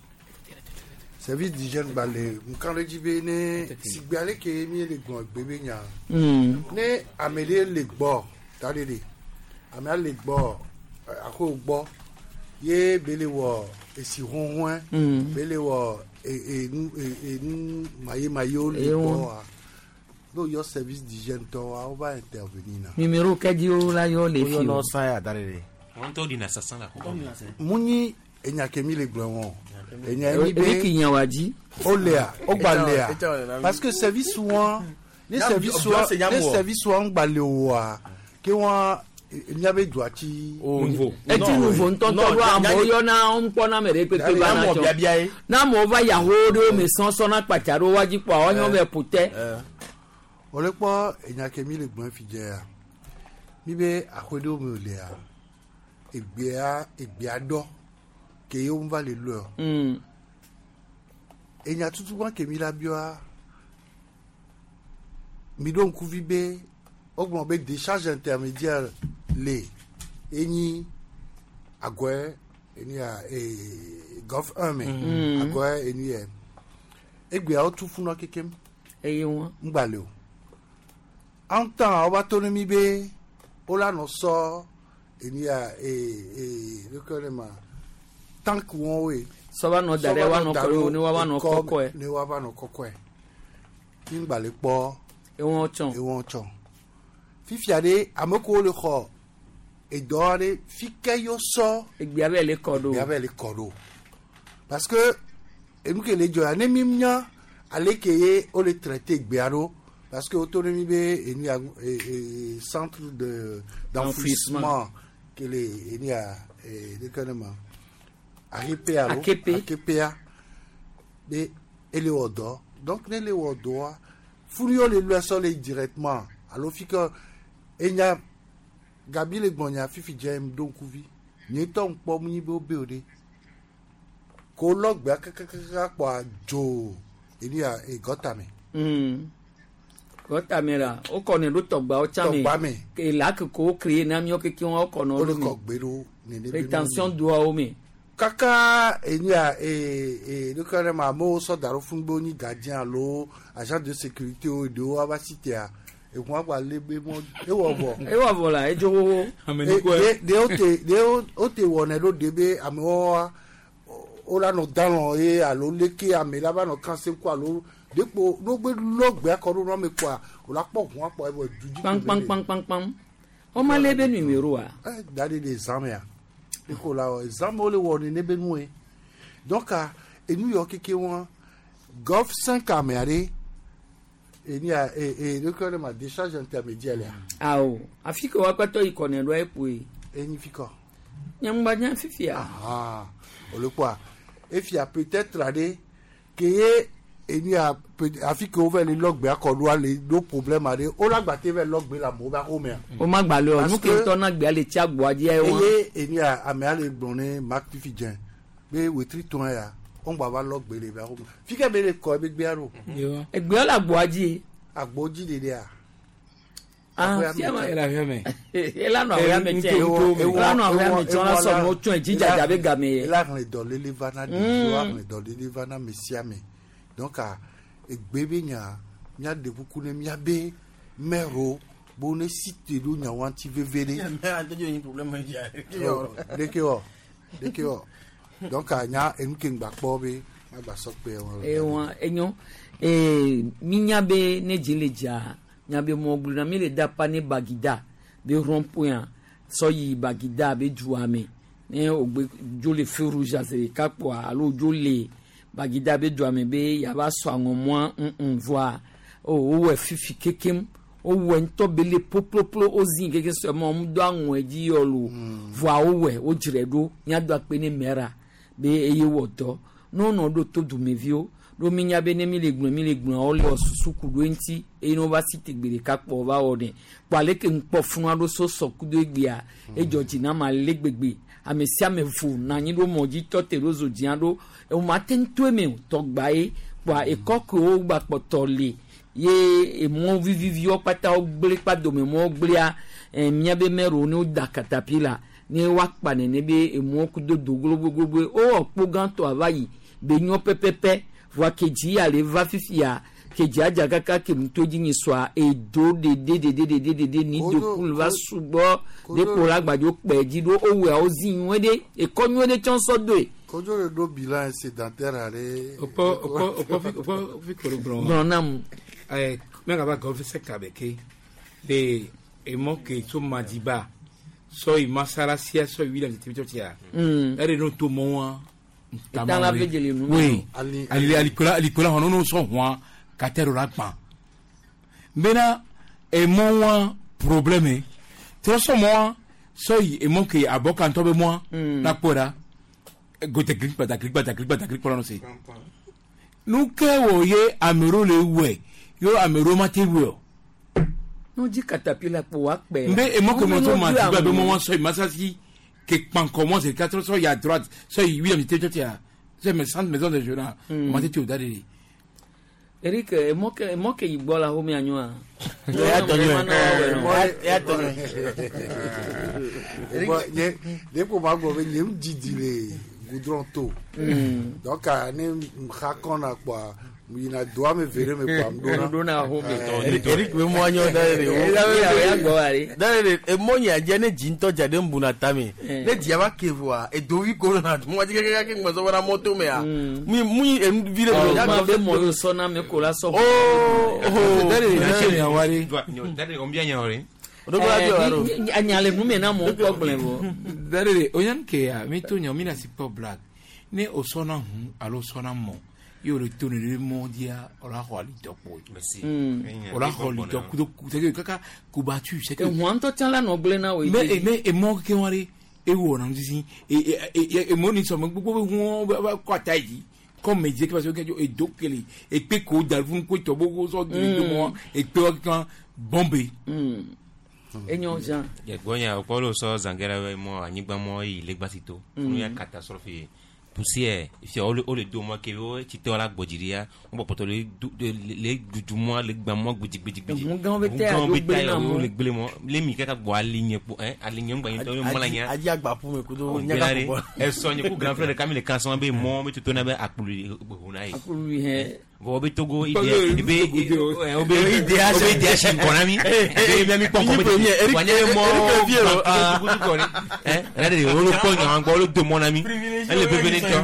service d'hygiène balé quand le jibe ne sigbale ke mi le gbon bebe nya ne amele le gbo dare de amele le gbo ako gbo ye bele wo esi honhon bele wo e e e maye mayo le gbo no your service d'hygiène to on va intervenir na numéro kadio la yo le fi no sa ya dare de on to di na sasan la ko muni enya kemi le gbon enya ni be ki yan waji o le a o gba le a parce que service won ni service won ni service won gba le wa ke won nyabe duachi au niveau e ti nouveau nton to wa mo yo na on po na mere pepe ba na jo na mo va ya ho do me son so na pacharo waji po o yan be pute o le po enya kemi le gbon fi je a mi be akodo mi o le a egbe a egbe ado ke yo n va le lo et y a tout souvent que mi la bioa mi don kuvibe augmenter décharge intermédiaire les eni agwe eni a e golf un mais agwe eni e egbe a tout funa kekem eye won ngbale o en temps o ba to mi be o la no so eni a e e le kolema tank won we so ba no dare wa no ko ni wa ba no koko e ni wa ba no koko e ngbale po e won chon e won chon fifiade amoko le kho et dore fike yo so e gbe abe le kodo gbe abe le kodo parce que et nous que les jo ane mimnya ale keye o le traiter gbearo parce que autonomie be et ni et centre de d'enfouissement que les ni a de kanema akepea akepea be ele odo donc ne le odo furio le lui so le directement alors fike enya gabi le gbonya fifi jem don kuvi ni ton po mu ni be obeode ko logbe akakaka po ajo eni a e gotame mm gotame la o ko ni lo togba o chame ke la ko créer na mi o ke ki won o ko no lo ko gbero ni ne rétention doit o mi kaka eni a e e le kare ma mo so daro fun gbo ni gardien lo agent de sécurité o de o aba cité a e won agba lebe mo e wo bo e wo bo la e jowo ameni ko de o te de o te won e lo debe ami o o la no dalon e alo leke ami la ba no kanse ko alo depo no gbe logbe akoro no me kwa o la po won apo e bo juji pam pam pam pam pam o ma lebe numéro a eh dali des zamia e ko la zamo le woni ne be nu e donc a e New York ke won golf cinq amere e ni a e e le ko ma décharge intermédiaire ah o afiko wa kwato ikone lo epu e ni fiko nyamba nya fifia ah o le quoi et fia peut-être aller que et ni a afiko over le logbe akodo ale no problème ale o la gba te ve logbe la mo ba ko me o ma gba le o nu ke to na gbe ale ti agbo aje e won e ni a ame ale gbonne mark fifijen be we tri ton ya on gba ba logbe le ba ko fike be le ko be gbe aro yo e gbe la agbo aje agbo ji de a ah si ama era feme e la no ya me che e la no ya me che ona so mo tun e jija ja be ga me e la kan do le le vana di so a kan do le vana mesiame donc a egbebe nya nya de buku ne mia be mero bo ne site do nya wanti vevere mais antejo ni problème ya de ke o de ke o donc a nya en kin gba po be ma gba so pe won e won enyo e minya be ne jileja nya be mo glu na mi le da pa ne bagida be rond-point so yi bagida be juame ne ogbe jole feu rouge ase kapo alo jole bagida be juame be ya ba so awon mo mm voa o o fifi kekem o we nto bele popoplo ozin keke so mo do awon eji yolo voa o we o jiredo nya do ape ne mera be eye wodo no no do to du mevio do minya be ne mi le gbon mi le gbon o le osusu kudo nti e no ba site gbere kapo ba ode pale ke npo fun ado so so kudo egbe a e joji na ma le gbegbe amesi amefu na yin do moji to terozo jiando e o matento eme to gba e pa e koko o gba potole ye e mo vivivi o pata o gbere pa do me mo gbere a mia be mero ni o da katapila ni wa pa ne ne be e mo kudo dogolo gbogbo o opo gan to avayi be nyo pepepe wa keji ale va fifia keji aja kaka ke mtoji ni swa e do de de de de de de de ni de kul va subo de pola gbajo peji do o we o zin wede e konyo de chonso do e kojo le do bilan sédentaire ale opo opo opo opo fi ko bron bron nam eh me ga ba golf se kabeke de e mo ke so madiba so i masara sia so wi la tibito tia mm ere no to mo wa dans la vejele nu oui ali ali kola ali kola hono no so wa katero la pa bena e mo wa problème to so mo so e mo ke aboka nto be mo na pora gote click pata click pata click pata click pora no se nu ke wo ye amero le we yo amero mate we no ji katapila po wa pe mbe e mo ke mo to ma ti ba be mo wa so masasi que pan comment c'est quatre so ya droite so huit am tete tia c'est mes centres maison de jeunes on m'a dit tu d'aller Eric mo ke mo ke igbo la ho mi anyo ya to ni ya to ni Eric ye de ko ba go be nyem didile goudron to donc ani mkhakona kwa mina doa me vere me kwa mdona mdona ho mi Eric me mo anyo dale ya go ari dale e mo nya je ne jinto jade mbuna tami ne dia ba kevwa e dovi corona mo wa jike ke ngwa so na moto me a mi mi e vire ya go be mo yo so na me ko la so oh dale na ya wari dale ombia nya ore anyale mu me na mo problem bo dale oyan ke ya mi to nya mi na si po black ne o so na hu alo so na mo yo le tourne le mondia ola holi topo merci ola holi topo c'est kaka kubatu c'est que moi to tala no glena we mais mais et mo ke wari e wo na ndisi e e mo ni so mo gbogbo won ba kwata yi comme me dire que parce que e dokele e pe ko dalfun ko to bogo so de mo e pe kan bombe enyo jan ye gonya ko lo so zangera we mo anyigba mo yi legbasito no ya catastrophe poussière if you all all do mo ke o ti to la gbojiria mo poto le le dudu mo le gba mo gboji gboji gboji mo gan bete a do gbe na mo le gbele mo le mi kaka bo aligné pour hein aligné ngba yin to mo la nya aji agba pour me ko do nya ko e so ni ku grand frère Camille Kanson be mo me to na be akulu bo na yi akulu he vo be togo idea be obe idea obe idea shin konami be me mi pon ko be wanye mo ah eh rade o lo pon yan gbo lo do mo na mi ele be be to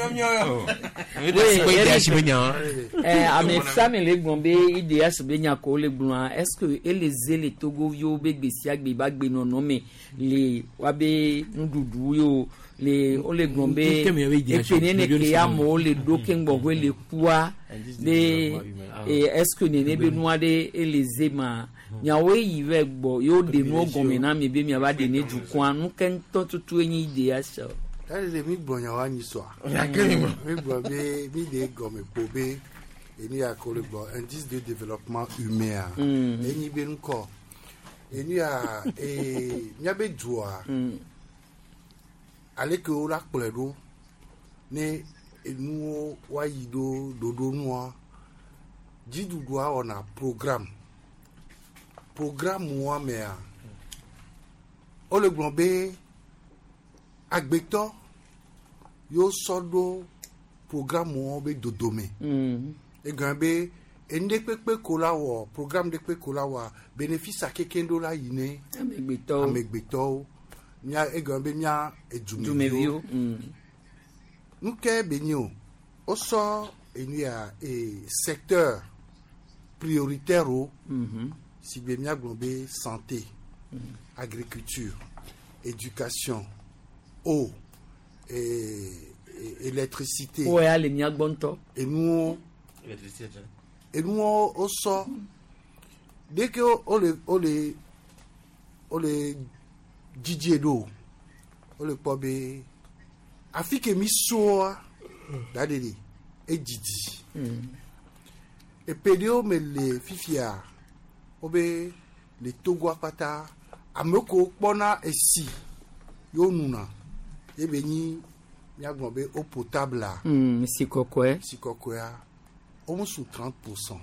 eh ame family gbonbe idea so be nya ko le gbon est-ce que eleze le togo yo be gbesi agbe ba gbe no no me le wa be ndudu yo le o le gbonbe e penene ke ya mo le do ke ngbo we le kwa de est-ce que ne ne be no ade eleze ma nyawe yive gbo yo de no gomena me be mi aba de ne dukwa nu ken to tutu enyi idea so elle mi gbonya wa ni so mi gbo be mi de gome po be eni akole gbo indice de développement humain eni be nko eni a e nyabe dua ale ke o la pledo ne enu wa yido dodo nuwa jidu dua ona programme programme wa mea o le gbo be agbeto yo sodo programme wo be dodome mm. e gan be ende pepe kola wo programme de pepe kola wa bénéfice akekendo la yine amegbeto amegbeto nya e gan be nya ejumevio mm. nuke benyo o so enia e secteur prioritaire o mm-hmm. si be nya globé santé mm. agriculture éducation eau et, et électricité. Ouais, allez, n'y a bon temps. Et nous, électricité. Et nous, on sort. Dès que on les, on les, on les Didier d'eau, on les pobe. Afrique est mis sur d'adéli et Didi. Et pédéo mais les fifia, obe les Togo pata, ameko pona et si yo nuna. E beni ya gombe eau potable là hmm si kokwe si kokwe au moins sous trente pour cent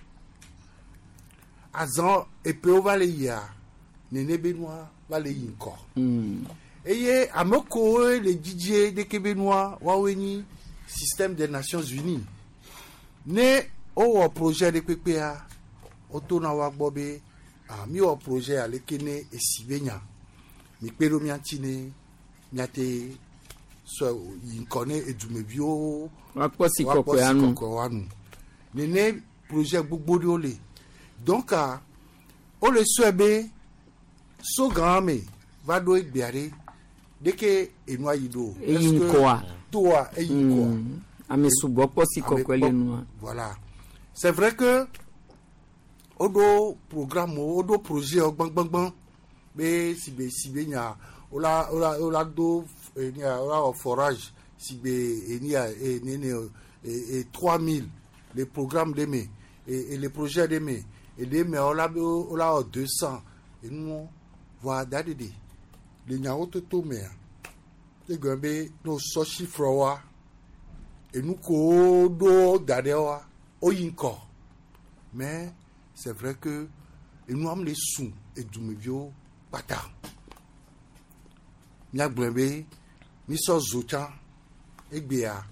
azan e pe o vale ya nene benoit vale yinko hmm eye amoko le dj de kebenoit wa weni système des Nations Unies ne o projet de P P A otona wa gbobe a mi o projet alekene esibenya mi pero miantine nyate so yinkone edumebio waposi kokwe anu anu nene projet gbogbo de ole donc a ole swebe so grame va do egbiare deke enwa yido eyinkoa toi eyinkoa ame subo posi kokwe le noa voilà c'est vrai que odo programme odo projet ogbangbangban be sibe sibe nya ola ola ola do enia ola forage sibe enia et nene et trois mille les programmes de mai et, et les projets de mai et de mai ola ola deux cents et nous va dadede le nya ototo mai e gombe no so chiffre wa et nous ko do dadewa oyinko mais c'est vrai que et nous am les sous et du mevio pata nya gblebe mi so zocha egbea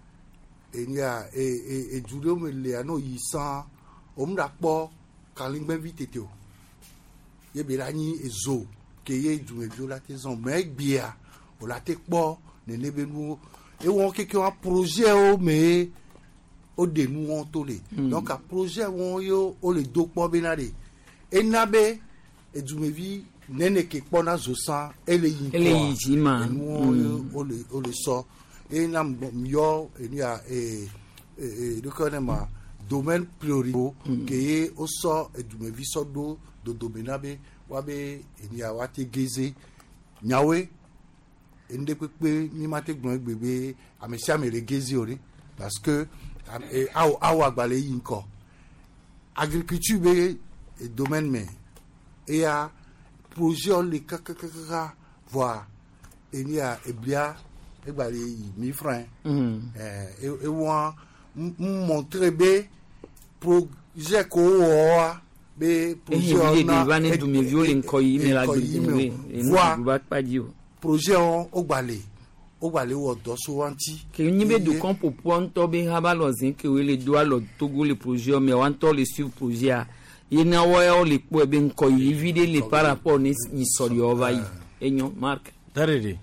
enya e e e judo me le ano yisan omra po kalingbe vitete o ye be la ni ezo ke ye du mevio la tezon mais egbea o la te po ne nebe nu e won ke ke un projet o mais o de nous on tolé donc un projet won yo o le do po benade enabe e du mevi nene ke pona zosan ele yin ele yima nous o le o le so et nam yo eni a e e de konema domaine prioritaire que o so e du mevi so do do do benabe wabe eni a wate geze nyawe ende pepe mi mate gbon gbebe amesia me le geze ore parce que aw aw agbale yin ko agriculture be domaine mais et a projet le kakakaka voir et il y a eblia e gbale mi franc eh e won montrer be projet ko o be projet na va ne du mi violin ko yi me la gbe e no ba pa di o projet on o gbale o gbale wo do so anti ke ni be du kon pour ponto be haba lo zin ke we le doa lo togo le projet mais wan to le suivre projet ina wo le po be nko yi vide le par rapport ni ni sori over yi enyo mark darede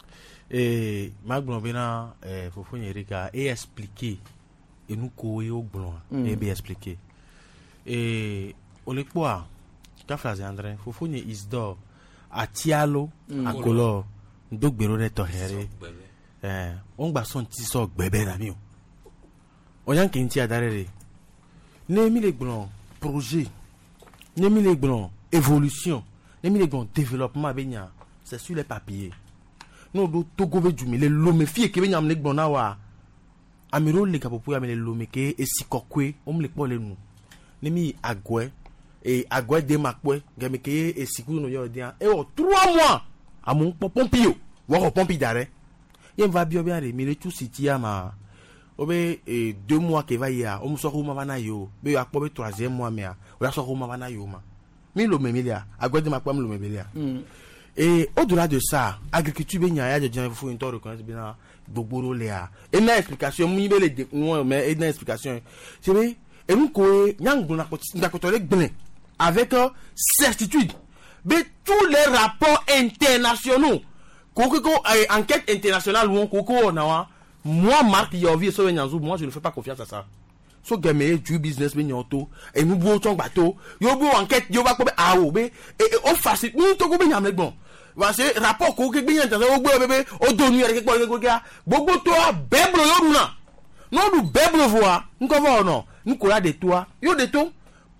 eh magbon be na eh fofo nyerika e expliquer e nu ko e ogbon e be expliquer eh o le po a ta phrase André fofo nye isdo atialo akolo ndogbero re to here eh on gba son ti so gbebe na mi o o yan kin ti adarere ne mi le gbon projet ne mi le gbon évolution ne mi le gbon développement be nya c'est sur les papiers no do togo be jumi le lo me fie ke be nya me le gbon na wa amiro le kapopo ya me le lo me ke esikokwe o me le po le nu ne mi agwe et agwe de makwe game ke esiku no yo dia e o trois mois à mon pompio wo pompi dare yem va bio bien mais le tout sitia ma obe e deux mois que va ya o muso ko ma na yo be ya po be troisième mois mais o ya so ko ma na yo ma mi lo me milia agwe de makwe mi lo me milia et au-delà de ça agriculture be nya ya je jan faut une to reconnaître bien gbogboro le a et na explication mi be le de mais na explication c'est vrai et nous ko nyang na ko ndakoto le gbene avec euh, certitude mais tous les rapports internationaux koko ko enquête internationale won koko na wa moi Marc Yovi so nyanzu moi je ne fais pas confiance à ça so game du business be nyoto et nous bo ton bateau yo bo enquête yo ba ko be awo be et o facile ni to ko be nyam le gbon wa se rapport ko ke be nyan ta o gbo bebe o do nu yere ke ko ko ga gbogbo to beblo yo runa no du beblo voa nko vo no nko la de toi yo de to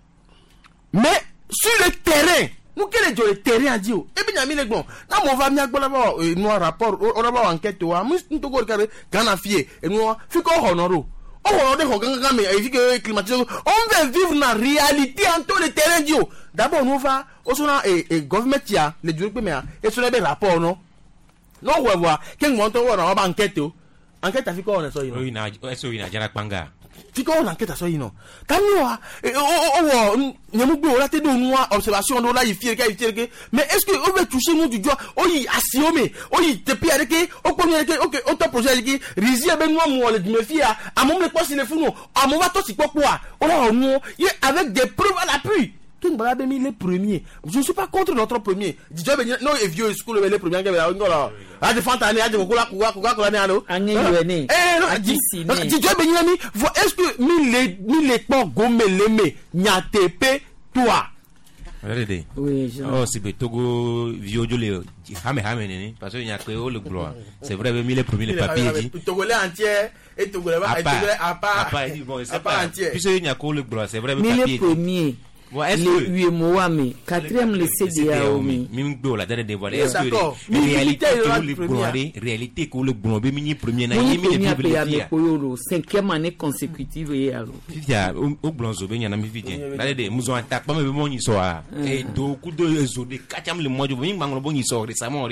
mais sur le terrain nous quel est le terrain a dit et bien ami les bon na mo va mi agbola ba nous rapport on a ba enquête wa mu to go kare kana fie et nous fi ko honoro o honoro de ho ganga me e fi que climatisé on veut vivre na réalité en tout le terrain dio d'abord nous va o sona et government ya le dure pe me et sur les rapports non non ouais voir ken mo to wa ba enquête o enquête a fi ko on so yi no oui na eso yi na jara panga fiko on enquête so yino tanwa o o nyemu gbe o la te do nwa observation do la yi fier ka yi fier ke mais est-ce que on veut toucher nous du doigt o yi asiome o yi te pi areke o ko ni ke OK on to projet ki rizi be nwa mo le me fia amom le poste le funu amom va to si popo a o la nu avec des preuves à l'appui king bala be mi les premiers je ne suis pas contre notre premier dijo be no e vieux school be les premiers ke be ngola a de fantane a de ko la ko ko ko la alo ani yene eh no dijo be ni est-ce que mi le mi le pon gomeleme nyatepe toi regardez oui je oh c'est be togo vieux le hame hame ni parce que il y a que le gloire c'est vrai be mi les premiers les papiers dit togolais entier et togolais pas togolais à part à part bon c'est pas entier puis il y a que le gloire c'est vrai be papiers les premiers bon est-ce que le huit mois mais quatrième le C D A O mi mi ngbo la dare de voilà est-ce que réalité le gloire réalité que le gloire be mi premier na mi mi le premier ko yo cinquième année consécutive et alors fia o blonzo be nyana mi vidien dare de muzo attaque pas me be mo ni so a et do ku do zo de kacham le mojo mi ngbango bo ni so récemment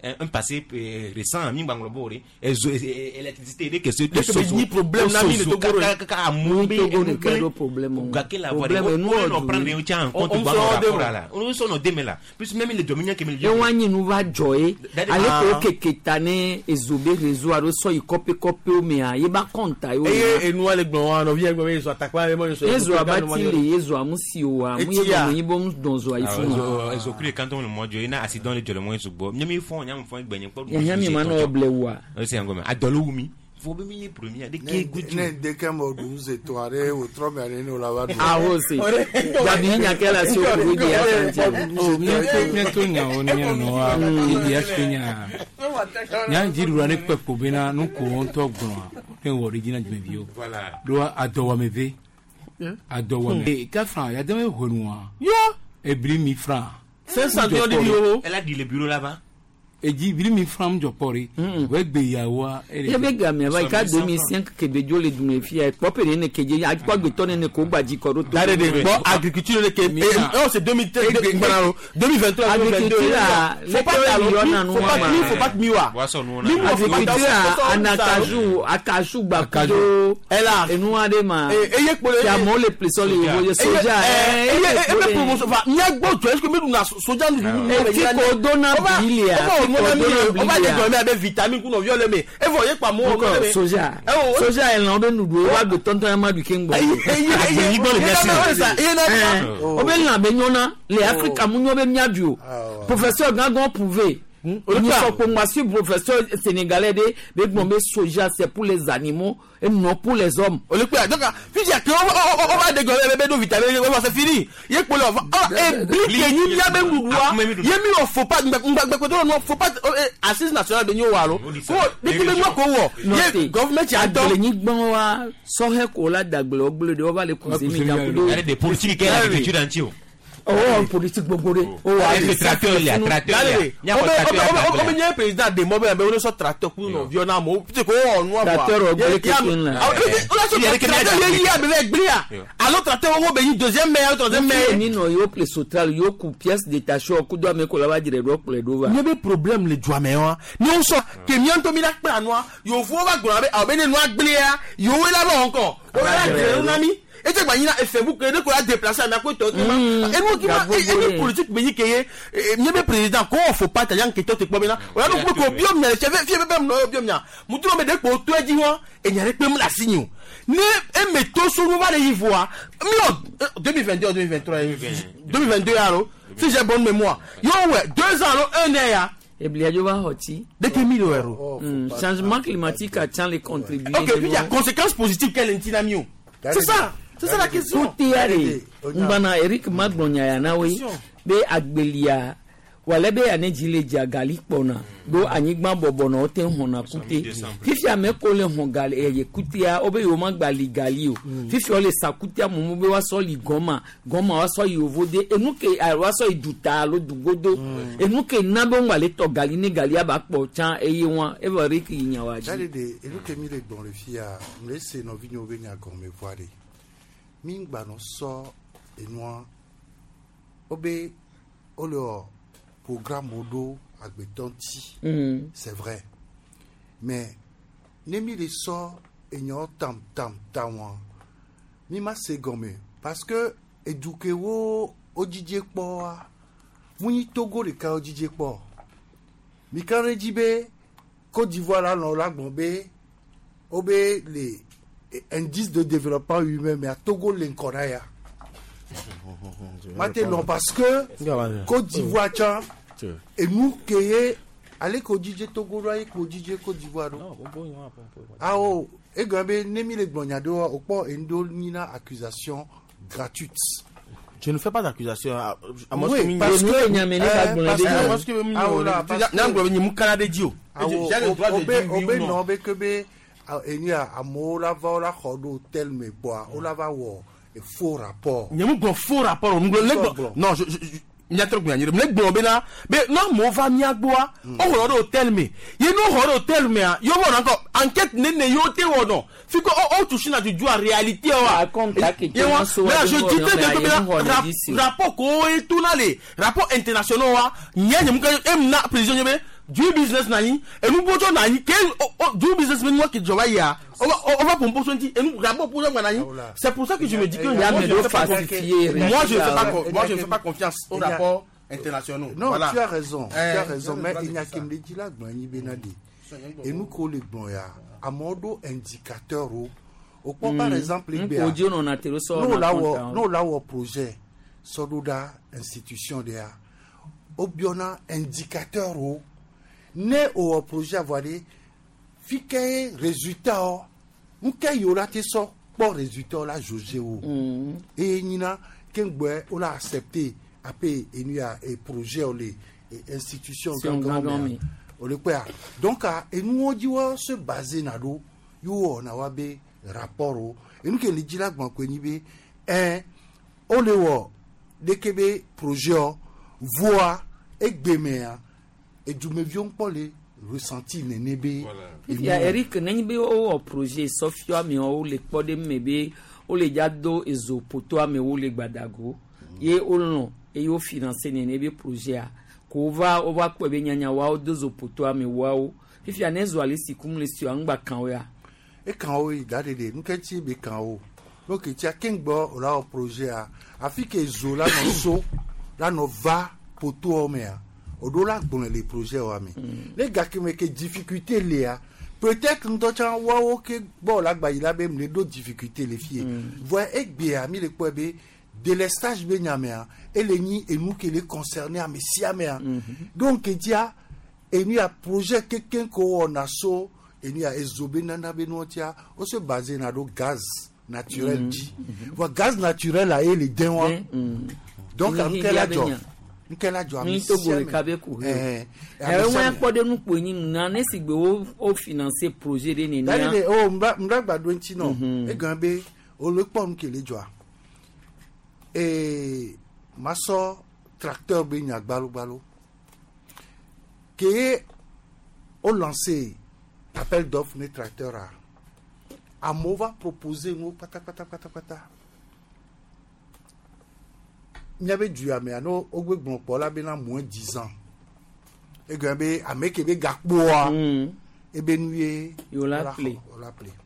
un passé euh, récent mi banglobori électricité de que ce de ce ni problème na mi to goro ka amumbe e problème gake la voix problème on on prendre un temps en compte ba là on sont no demela plus même les dominions que e wanyi nu va joy ale ko keketane ezobe réseau aro so ikope kope o me a ye ba konta yo e nu ale gbon wa no vie gbon so attaque pa mo so ezo abati le ezo amusi o a mu ye mo yibo donzo iphone ezo crée quand on le mojo ina accident le jolo mo so bo nyami fon nyam fon gbenye po nyami ma no blewa c'est ngoma adolumi faut bien mi premier de que goût ne de que mo douze étoiles ou trois mais no la va ah aussi ya bi nya kela si o ko di ya santi o mi mi to nya o nya no a di ya nya nya jiru ra ne pepo bina no ko on to gbon ne original me bio voilà do adowa me ve adowa me ka franc ya de me honua yo e bri mi franc cinq cents de bureau elle a dit le bureau là-bas eji biri mi fram jopori we gbe yawo e be ga mi ba ka deux mille cinq ke be jole dume fi e popere ne keje a kwa gbe tone ne ko gbaji ko ro to dare de bo agriculture le ke oh c'est deux mille treize deux mille vingt-trois deux mille vingt-deux faut pas faut pas faut pas miwa agriculture anakaju akaju gbakado ela enu ade ma e ye pole ya mo le pleso le wo soja e e be promotion fa nya gbo to est-ce que me na soja ni e ti ko dona bilia on va dire dormir avec vitamine pour nous violer mais et voyez pas moi soja soja elle n'en donne nous wa de tonton amadu kengbo obel na benyona les africains munyo be miadio professeur gangon prouvé ni so ko ngasi professeur sénégalais de be gbombe soja c'est pour les animaux et non pour les hommes le quoi donc puis dire que on va dégoler be do vitamine c'est fini y pour le et bliquer ni ya be ngudwa yemi o faut pas ngba ko do no faut pas assise nationale de nyo walo ko dikile mo ko wo ye government ya do ni gbon wa so he ko la dagbele ogbele de o ba le kuzi mi da kudo il y a des politiques qui ont l'étude entière oh politique gbogbo re o wa le tracteur ya tracteur ya o be nye président de mo be be o so tracteur ku no vio na mo ti ko o nu abo tracteur o gbele kekin la o la so tracteur ye ya be gblia alo tracteur wo be yi deuxième maire troisième maire ni no yo ple sotral yo ku pièce détachée ku do me ko la ba dire do ple do va ni be problème le doit me wa ni o so ke mi anto mi la pe anwa yo fu ba gbon be o be ni nu agblia yo we la lo encore o la dire na mi et tu vois, il y a Facebook qui a déplacé à ma côte. Et nous qui avons politique, mais qui est le président, qu'on ne faut pas tailler en question. On a donc beaucoup de biom, mais c'est vrai, c'est même le biom. Nous devons mettre pour toi, dis-moi, et il y a pas la signe. Ne mettons sur nous, va les voir. deux mille vingt-deux, deux mille vingt-trois, deux mille vingt-deux, alors, si j'ai bonne mémoire. Yo, ouais, deux ans, un an, et Bliadjoa Hoti. De quel mille euros? Changement climatique a tant les contributions. Ok, puis il y a conséquences positives qu'elle intinamio. C'est ça. C'est ça la question. Tout est allé. Mbana Eric Magbonya ya nawe be agbelia wale be anejile jagali pona do anyigba bobono o ten hona kute fifi ameko le hon gali eye kutia obe yo magbali gali o fifi o le sakutia mumu be wa so li goma goma wa so yovode enuke wa so iduta lo dugodo enuke nabe ngale to gali ni gali abakpo chan eye won Eric yinyawaji dale de enuke mi le gbon le fia me se no vinyo be nya kon me voire mingba no so enwa obe olo programme modo agbetonti mm. c'est vrai mais nemi le so enyo tam tam tawa mi ma se gome parce que eduke wo ojije po muni Togo le ka ojije po mi kan rejibe Côte d'Ivoire la no la gbonbe obe le indice de développement humain mais à Togo l'encoraya maintenant parce que Côte d'Ivoire tcha et nous qui allez Côte d'Ivoire Togo là Côte d'Ivoire Côte d'Ivoire ah oh et gambe nemi le gbonyado au port endo nina accusation gratuite. Je ne fais pas d'accusation à moi oui, parce que nyamene ba gbon de parce que na ngro ni mu Canada dio j'ai le droit de dire oui non be que be eni a amola va la khodo tel me bois on la va wo e faux rapport ni mu go faux rapport on non je il y a trop bien ni le gbon be na be non mo va mi agboa o ho do tel me ye no ho do tel me yo mo encore enquête ne ne yo te wo no fiko o o toucher na du joie réalité wa ye so là je dis te rapport ko et tout na les rapport internationaux wa nya ni mu ka em na prisonnier be du business nani et nous boto nani que du business mais moi qui joba ya on va on va pour poser et nous d'abord pour nani c'est pour ça que je me dis que moi je ne fais pas moi je ne fais pas confiance au rapport international. Non, voilà. tu as raison, tu as raison, mais il n'y a qu'un dit là Gbani Benadi. Et nous collons Gbanya à modo indicateur au par exemple les B A nous là nous là au projet Sododa institution de au biona indicateur au né au projet avoir des fique résultat ou qu'il y aura tes so bon résultat là jugé ou et nina kengwe on l'a accepté après il y a un projet ou les institutions on le quoi donc et nous on dit se baser na do yo na wabe rapport et nous que les dila gban ko ni be un on le wo de kebe projet voix et gbemea et du mevion pour les ressenti nenebe il y a Eric nenbe o projet sofia mi o le pode mebe o le jado ezo poto ame o le gbadago ye o no e yo financer nenebe projet a ko va o va ko be nyanya wa o dozo poto ame wa o if ya nezo ali sikum le si angba kan o ya e kan o gade de nuke ti be kan o donc ti a kengbo o la o projet a afike ezo la no so la no va poto o me a odola gbon les projets o ami les gars qui me que difficulté là peut-être nous t'en wa o que bon la gba ila be me d'autres difficultés les filles voit ek bien ami le ko be délestage be nyamea et les ni et nous qui les concernés à messia mea donc il y a et il y a projet quelqu'un ko on a so et il y a ezobe nana be no tia o se basé na do gaz naturel dit voit gaz naturel là et les denwa donc à quel âge nkela jo ami to go kabe ku eh eh won ko de nu po yin na ne sigbe o financer projet de ni na dale o mba mba gbado nti no e gan be o le pon nkele jo eh maso tracteur be nya gbalo gbalo que o lancer appel d'offre ne tracteur a amova proposer mo pata pata pata pata il y avait du mais no ogbe gbon po la be na moins dix ans e gan be ameke be gakpo a e be nuye yo la play on la play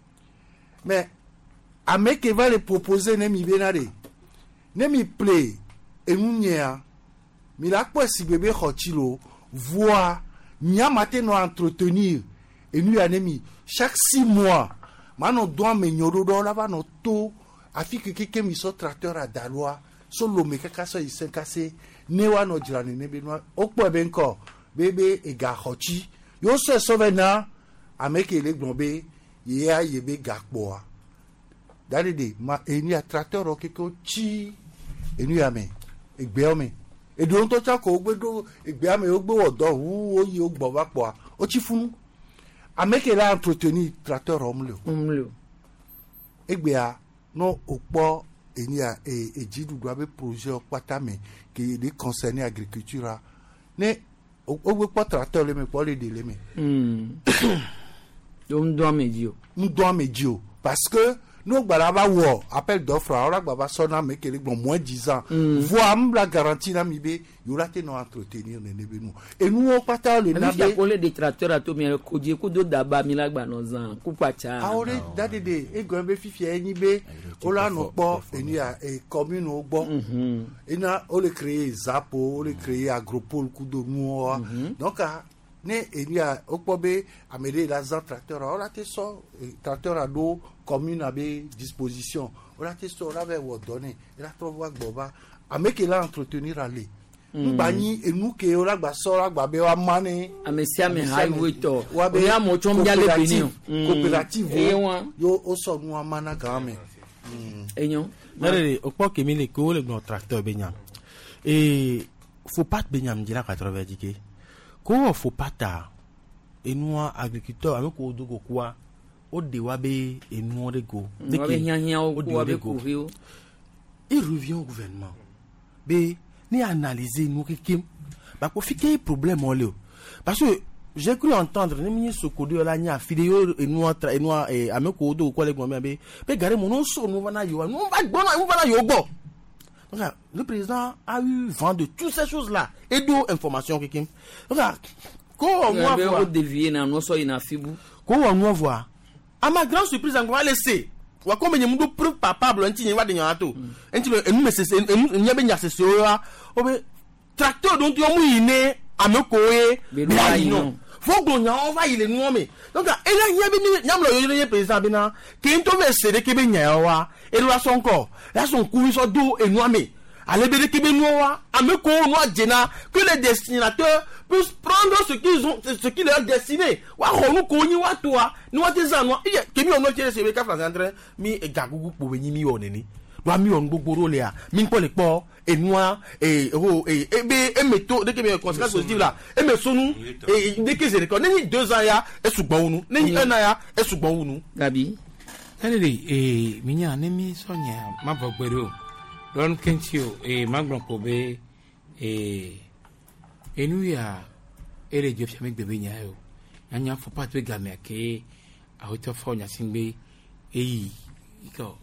mais ameke va le proposer ne mi be na de ne mi play e munya mi la po si bebe khotilo voir nya matin no entretenir et nous anemi chaque six mois mano doit me nyodo do la va no to afiki keke mi so tracteur à Daloa solo me kaka so isen kase ne wa no jirani ne be no okpo be nko bebe e ga khochi yo so so be na ameke le gbonbe ye a ye be gakpo a dali de ma eni a tracteur o keko chi eni ame egbe ome e do to cha ko gbe do egbe ame o gbe odo wu o yi o gbo wa po a o chi funu ameke la entretenir tracteur omle omle egbe a no okpo eni a e ejidu do abe projet opatame qui est concerné agriculture ne o gbe po tracteur le me po le de le me hmm on doit medio on doit medio parce que nous balaba wo appel d'offre ora baba sona me kele bon moins dix ans voir la garantie na mibe yura te no entretenir ne nebe nous et nous on pata le na be ko le de tracteur ato mi ko je ko do daba mi lagba no zan ku pacha ah ore dade de e go be fifi eni be o la no po eni a e commune o gbo ina o le créer zapo o le créer agropole ku do nu donc ne eni a okpobe amede la zan tracteur o la te so tracteur a do commune a be disposition o la te so la be wo donner la trouve gboba ameke la entretenir aller mbani enu ke o la gba so la gba be wa mane amesia me highway to o ya mo chom ya le bini coopérative yo o so nu amana game enyo nare okpo ke mi le ko le gbo tracteur be nyam et faut pas be nyam dira quatre-vingts dike ko faut pas ta enua agriculteur avec ko dogo kwa o de wa be enua de go de ke nya nya o ko be ko rio il revient au gouvernement be ni analyser nous kekim ba ko fiké problème o le parce que j'ai cru entendre ni mi sokodo la nya fidéo enua tra enua e avec ko dogo ko le gbo be be gare mo no so no na yo no ba gbo na mo ba na yo gbo. Regarde, le président a eu vent de toutes ces choses-là et d'où information qui regarde ko on voit dévier na no so ina fibu ko on voit à ma grande surprise on va laisser wa ko menye mudo preuve palpable nti nyi wa de nyato nti enu mesese enu nyabe nyasese wa obe tracteur donc yo mu ine amekoe bia ino fo gbo nya on va ile nu me donc ela nyabe ni nyamlo yo ye president bina ke nto ve sede ke be nya wa elu wa son ko la son ku so do enu ame ale be de ke be nu wa ameko nu ajena que les destinataires puissent prendre ce qu'ils ont ce qui leur est destiné wa honu ko nyi wa to wa ni wa te za no ye ke mi ono chere se be ka France entre mi egagugu po be nyi mi oneni do mi on gbogbo role a mi npo le po enua e ho e be e meto de ke me conséquence positive là e me sonu e de ke se ko ni deux ans ya e sugbon unu ni un an ya e sugbon unu gabi Kennedy e minya ne mi sonya mabogbero don kentio e magbon ko be e enu ya ere je fiame gbebe nya yo anya fo pat be game ke a hoto fo nya singbe eyi iko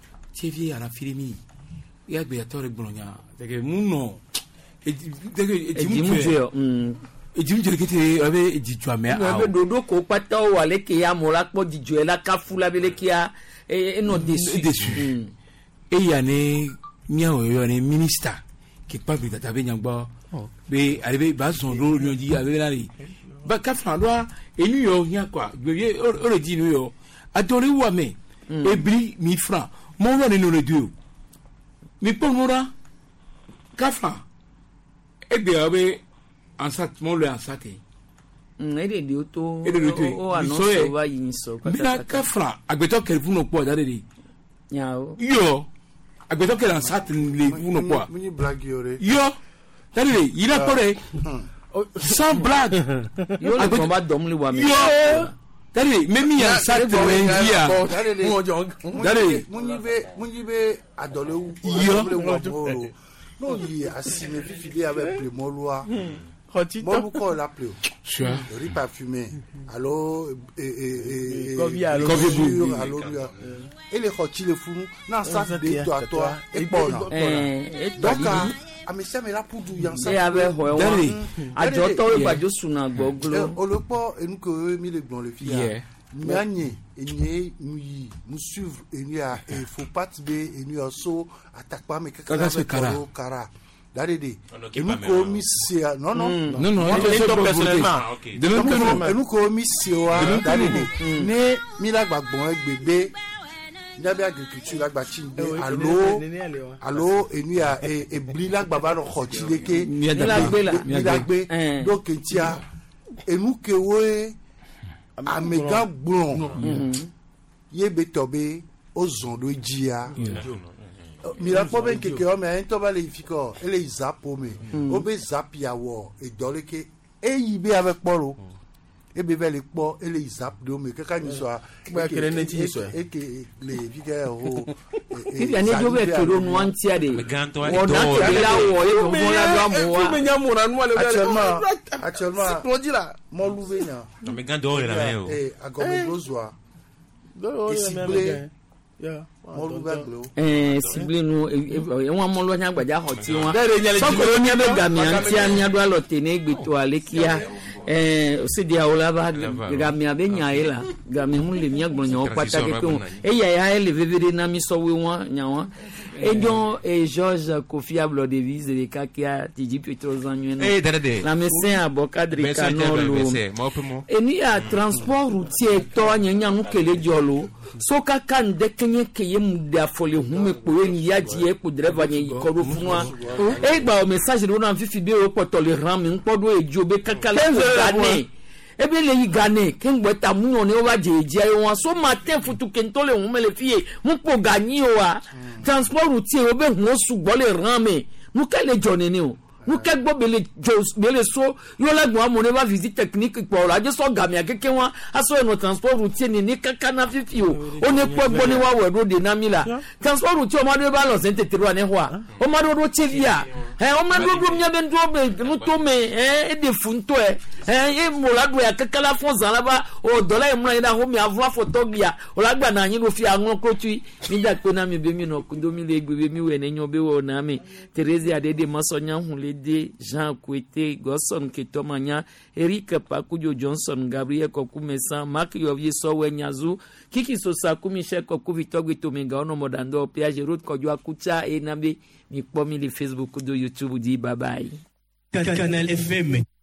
tv ara filimi ya gbe atore gboronya de muno e de e jimu je mm e jimu je kete abe e jiju ame a o dodo ko pata o wale ke ya mo la po jiju e la kafu la bele ke ya e no dessus dessus e ya ne nya o yo ne minister qui pas bi tata be nyangba be arrivé ba son do lui dit avec la ri ba ka fa doa enu yo nya kwa gbe o le dit nu yo adori wa me e bri mi francs mon nom ne le dieu mi pour mora ka fa e be abe ansat mon le ansate mm e de di o to e de to o anonso wa yin so ka ka fra agbeto kere fun no po dare de nya o yo agbeto kere ansat le fun no po muni blague yore yo dare de ira kore sans blague yo le combat dom le wa me yo dare me mi ansat wengia mo jo dare muni be muni be adole u yo no yi asime fifide avec le molwa bon pourquoi l'appeler sûr riz parfumé allo et et et combien allo et les hoti le fou na ça de toi toi et bon donc a me ça me la pour du yansa e ave ho e ajo to e bajo suna goglo o le po e nu ko mi le gbon le fi ya Manye, enye, nous nous suivre, et nous a, il faut pas te bé, et nous a so, attaque pas, mais quelqu'un avec le cara. D'arrêter. Et nous commissions, non, non, non, non, personnellement. Et nous commissions, d'arrêter. Ne, mila gbon avec bébé. Il y a bien agriculture là, bâti, allo, allo, et nous a, et blila gbaba no khotileke. Milagbe, donc il y a, et nous que ouais. Amega blon ye betobe ozondo dia mira pobe keke o me ento ba le fiko ele zapo me obe zapia wo e dole ke e yibe avec poro e be vele po ele zap do me kaka ni so ba kere ne ti so e ke le fike o e ya ne do be toro nu antia de o da ke la wo e mo la do mo wa me nya mo na nu le actuellement actuellement mo dira mo louve na no me gando la me o eh agome dozwa do ciblé mo louve glo eh ciblé nu e won mo lo nya gbaja hoti won so ko nya be gami antia nya do alote ne gbeto alekia eh o se dia ola ba gami abenya ela gami hun le mi agbon yan pata ke ko e ya ya ele vevere na mi so we won nya won e don e Georges Kofi Ablo Davis de kakia tiji petros anyu eh dade la médecin abokadre kanolo e ni a transport routier to nya nya nu kele jolo so kaka nde kenye keye muda fole hume po en ya ji e po driver nya ikoro funwa e gba o message do na fifi be o po tolerant mi npo do ejo be kaka la gane ebe le yi gane kengbo ta mu no ne o ba je je won so matin futu kentole hume le fie mu po gani o wa transport routier o be hun sugbo le ran me nu kele jone ni o nu ke gbo bele jo bele so yo la gbo amone ba visite technique po la je so gami akeke won aso eno transport routier ni ni kaka na fifi o o ne po gbo ni wa we do de na mila transport routier o ma do ba lo sente tero ane ho a o ma do do chevia eh o ma do do mnya be ndo be nu to me eh e de funto eh eh e mo la do ya kaka la fon zan la ba o dola e mu na ho mi avua photoglia o la gba na yin lo fi awon krotui mi da pe na mi be mi no kundo mi le gbe mi we ne nyo be wo na mi Teresa Adede maso nya hun le Mede, Jean Kouete, Gosson Ketomanya, Eric Pakudio Johnson, Gabriel Kokumesan, Mark Yovie Sowe Nyazu, Kiki Sosaku, Michel Koku, Victor Guitomega, Ono Modando, Pierre Giroud, Kodua Kucha, et Nabe, Mikpomi, les Facebook, de YouTube, dit bye bye. Canal F M.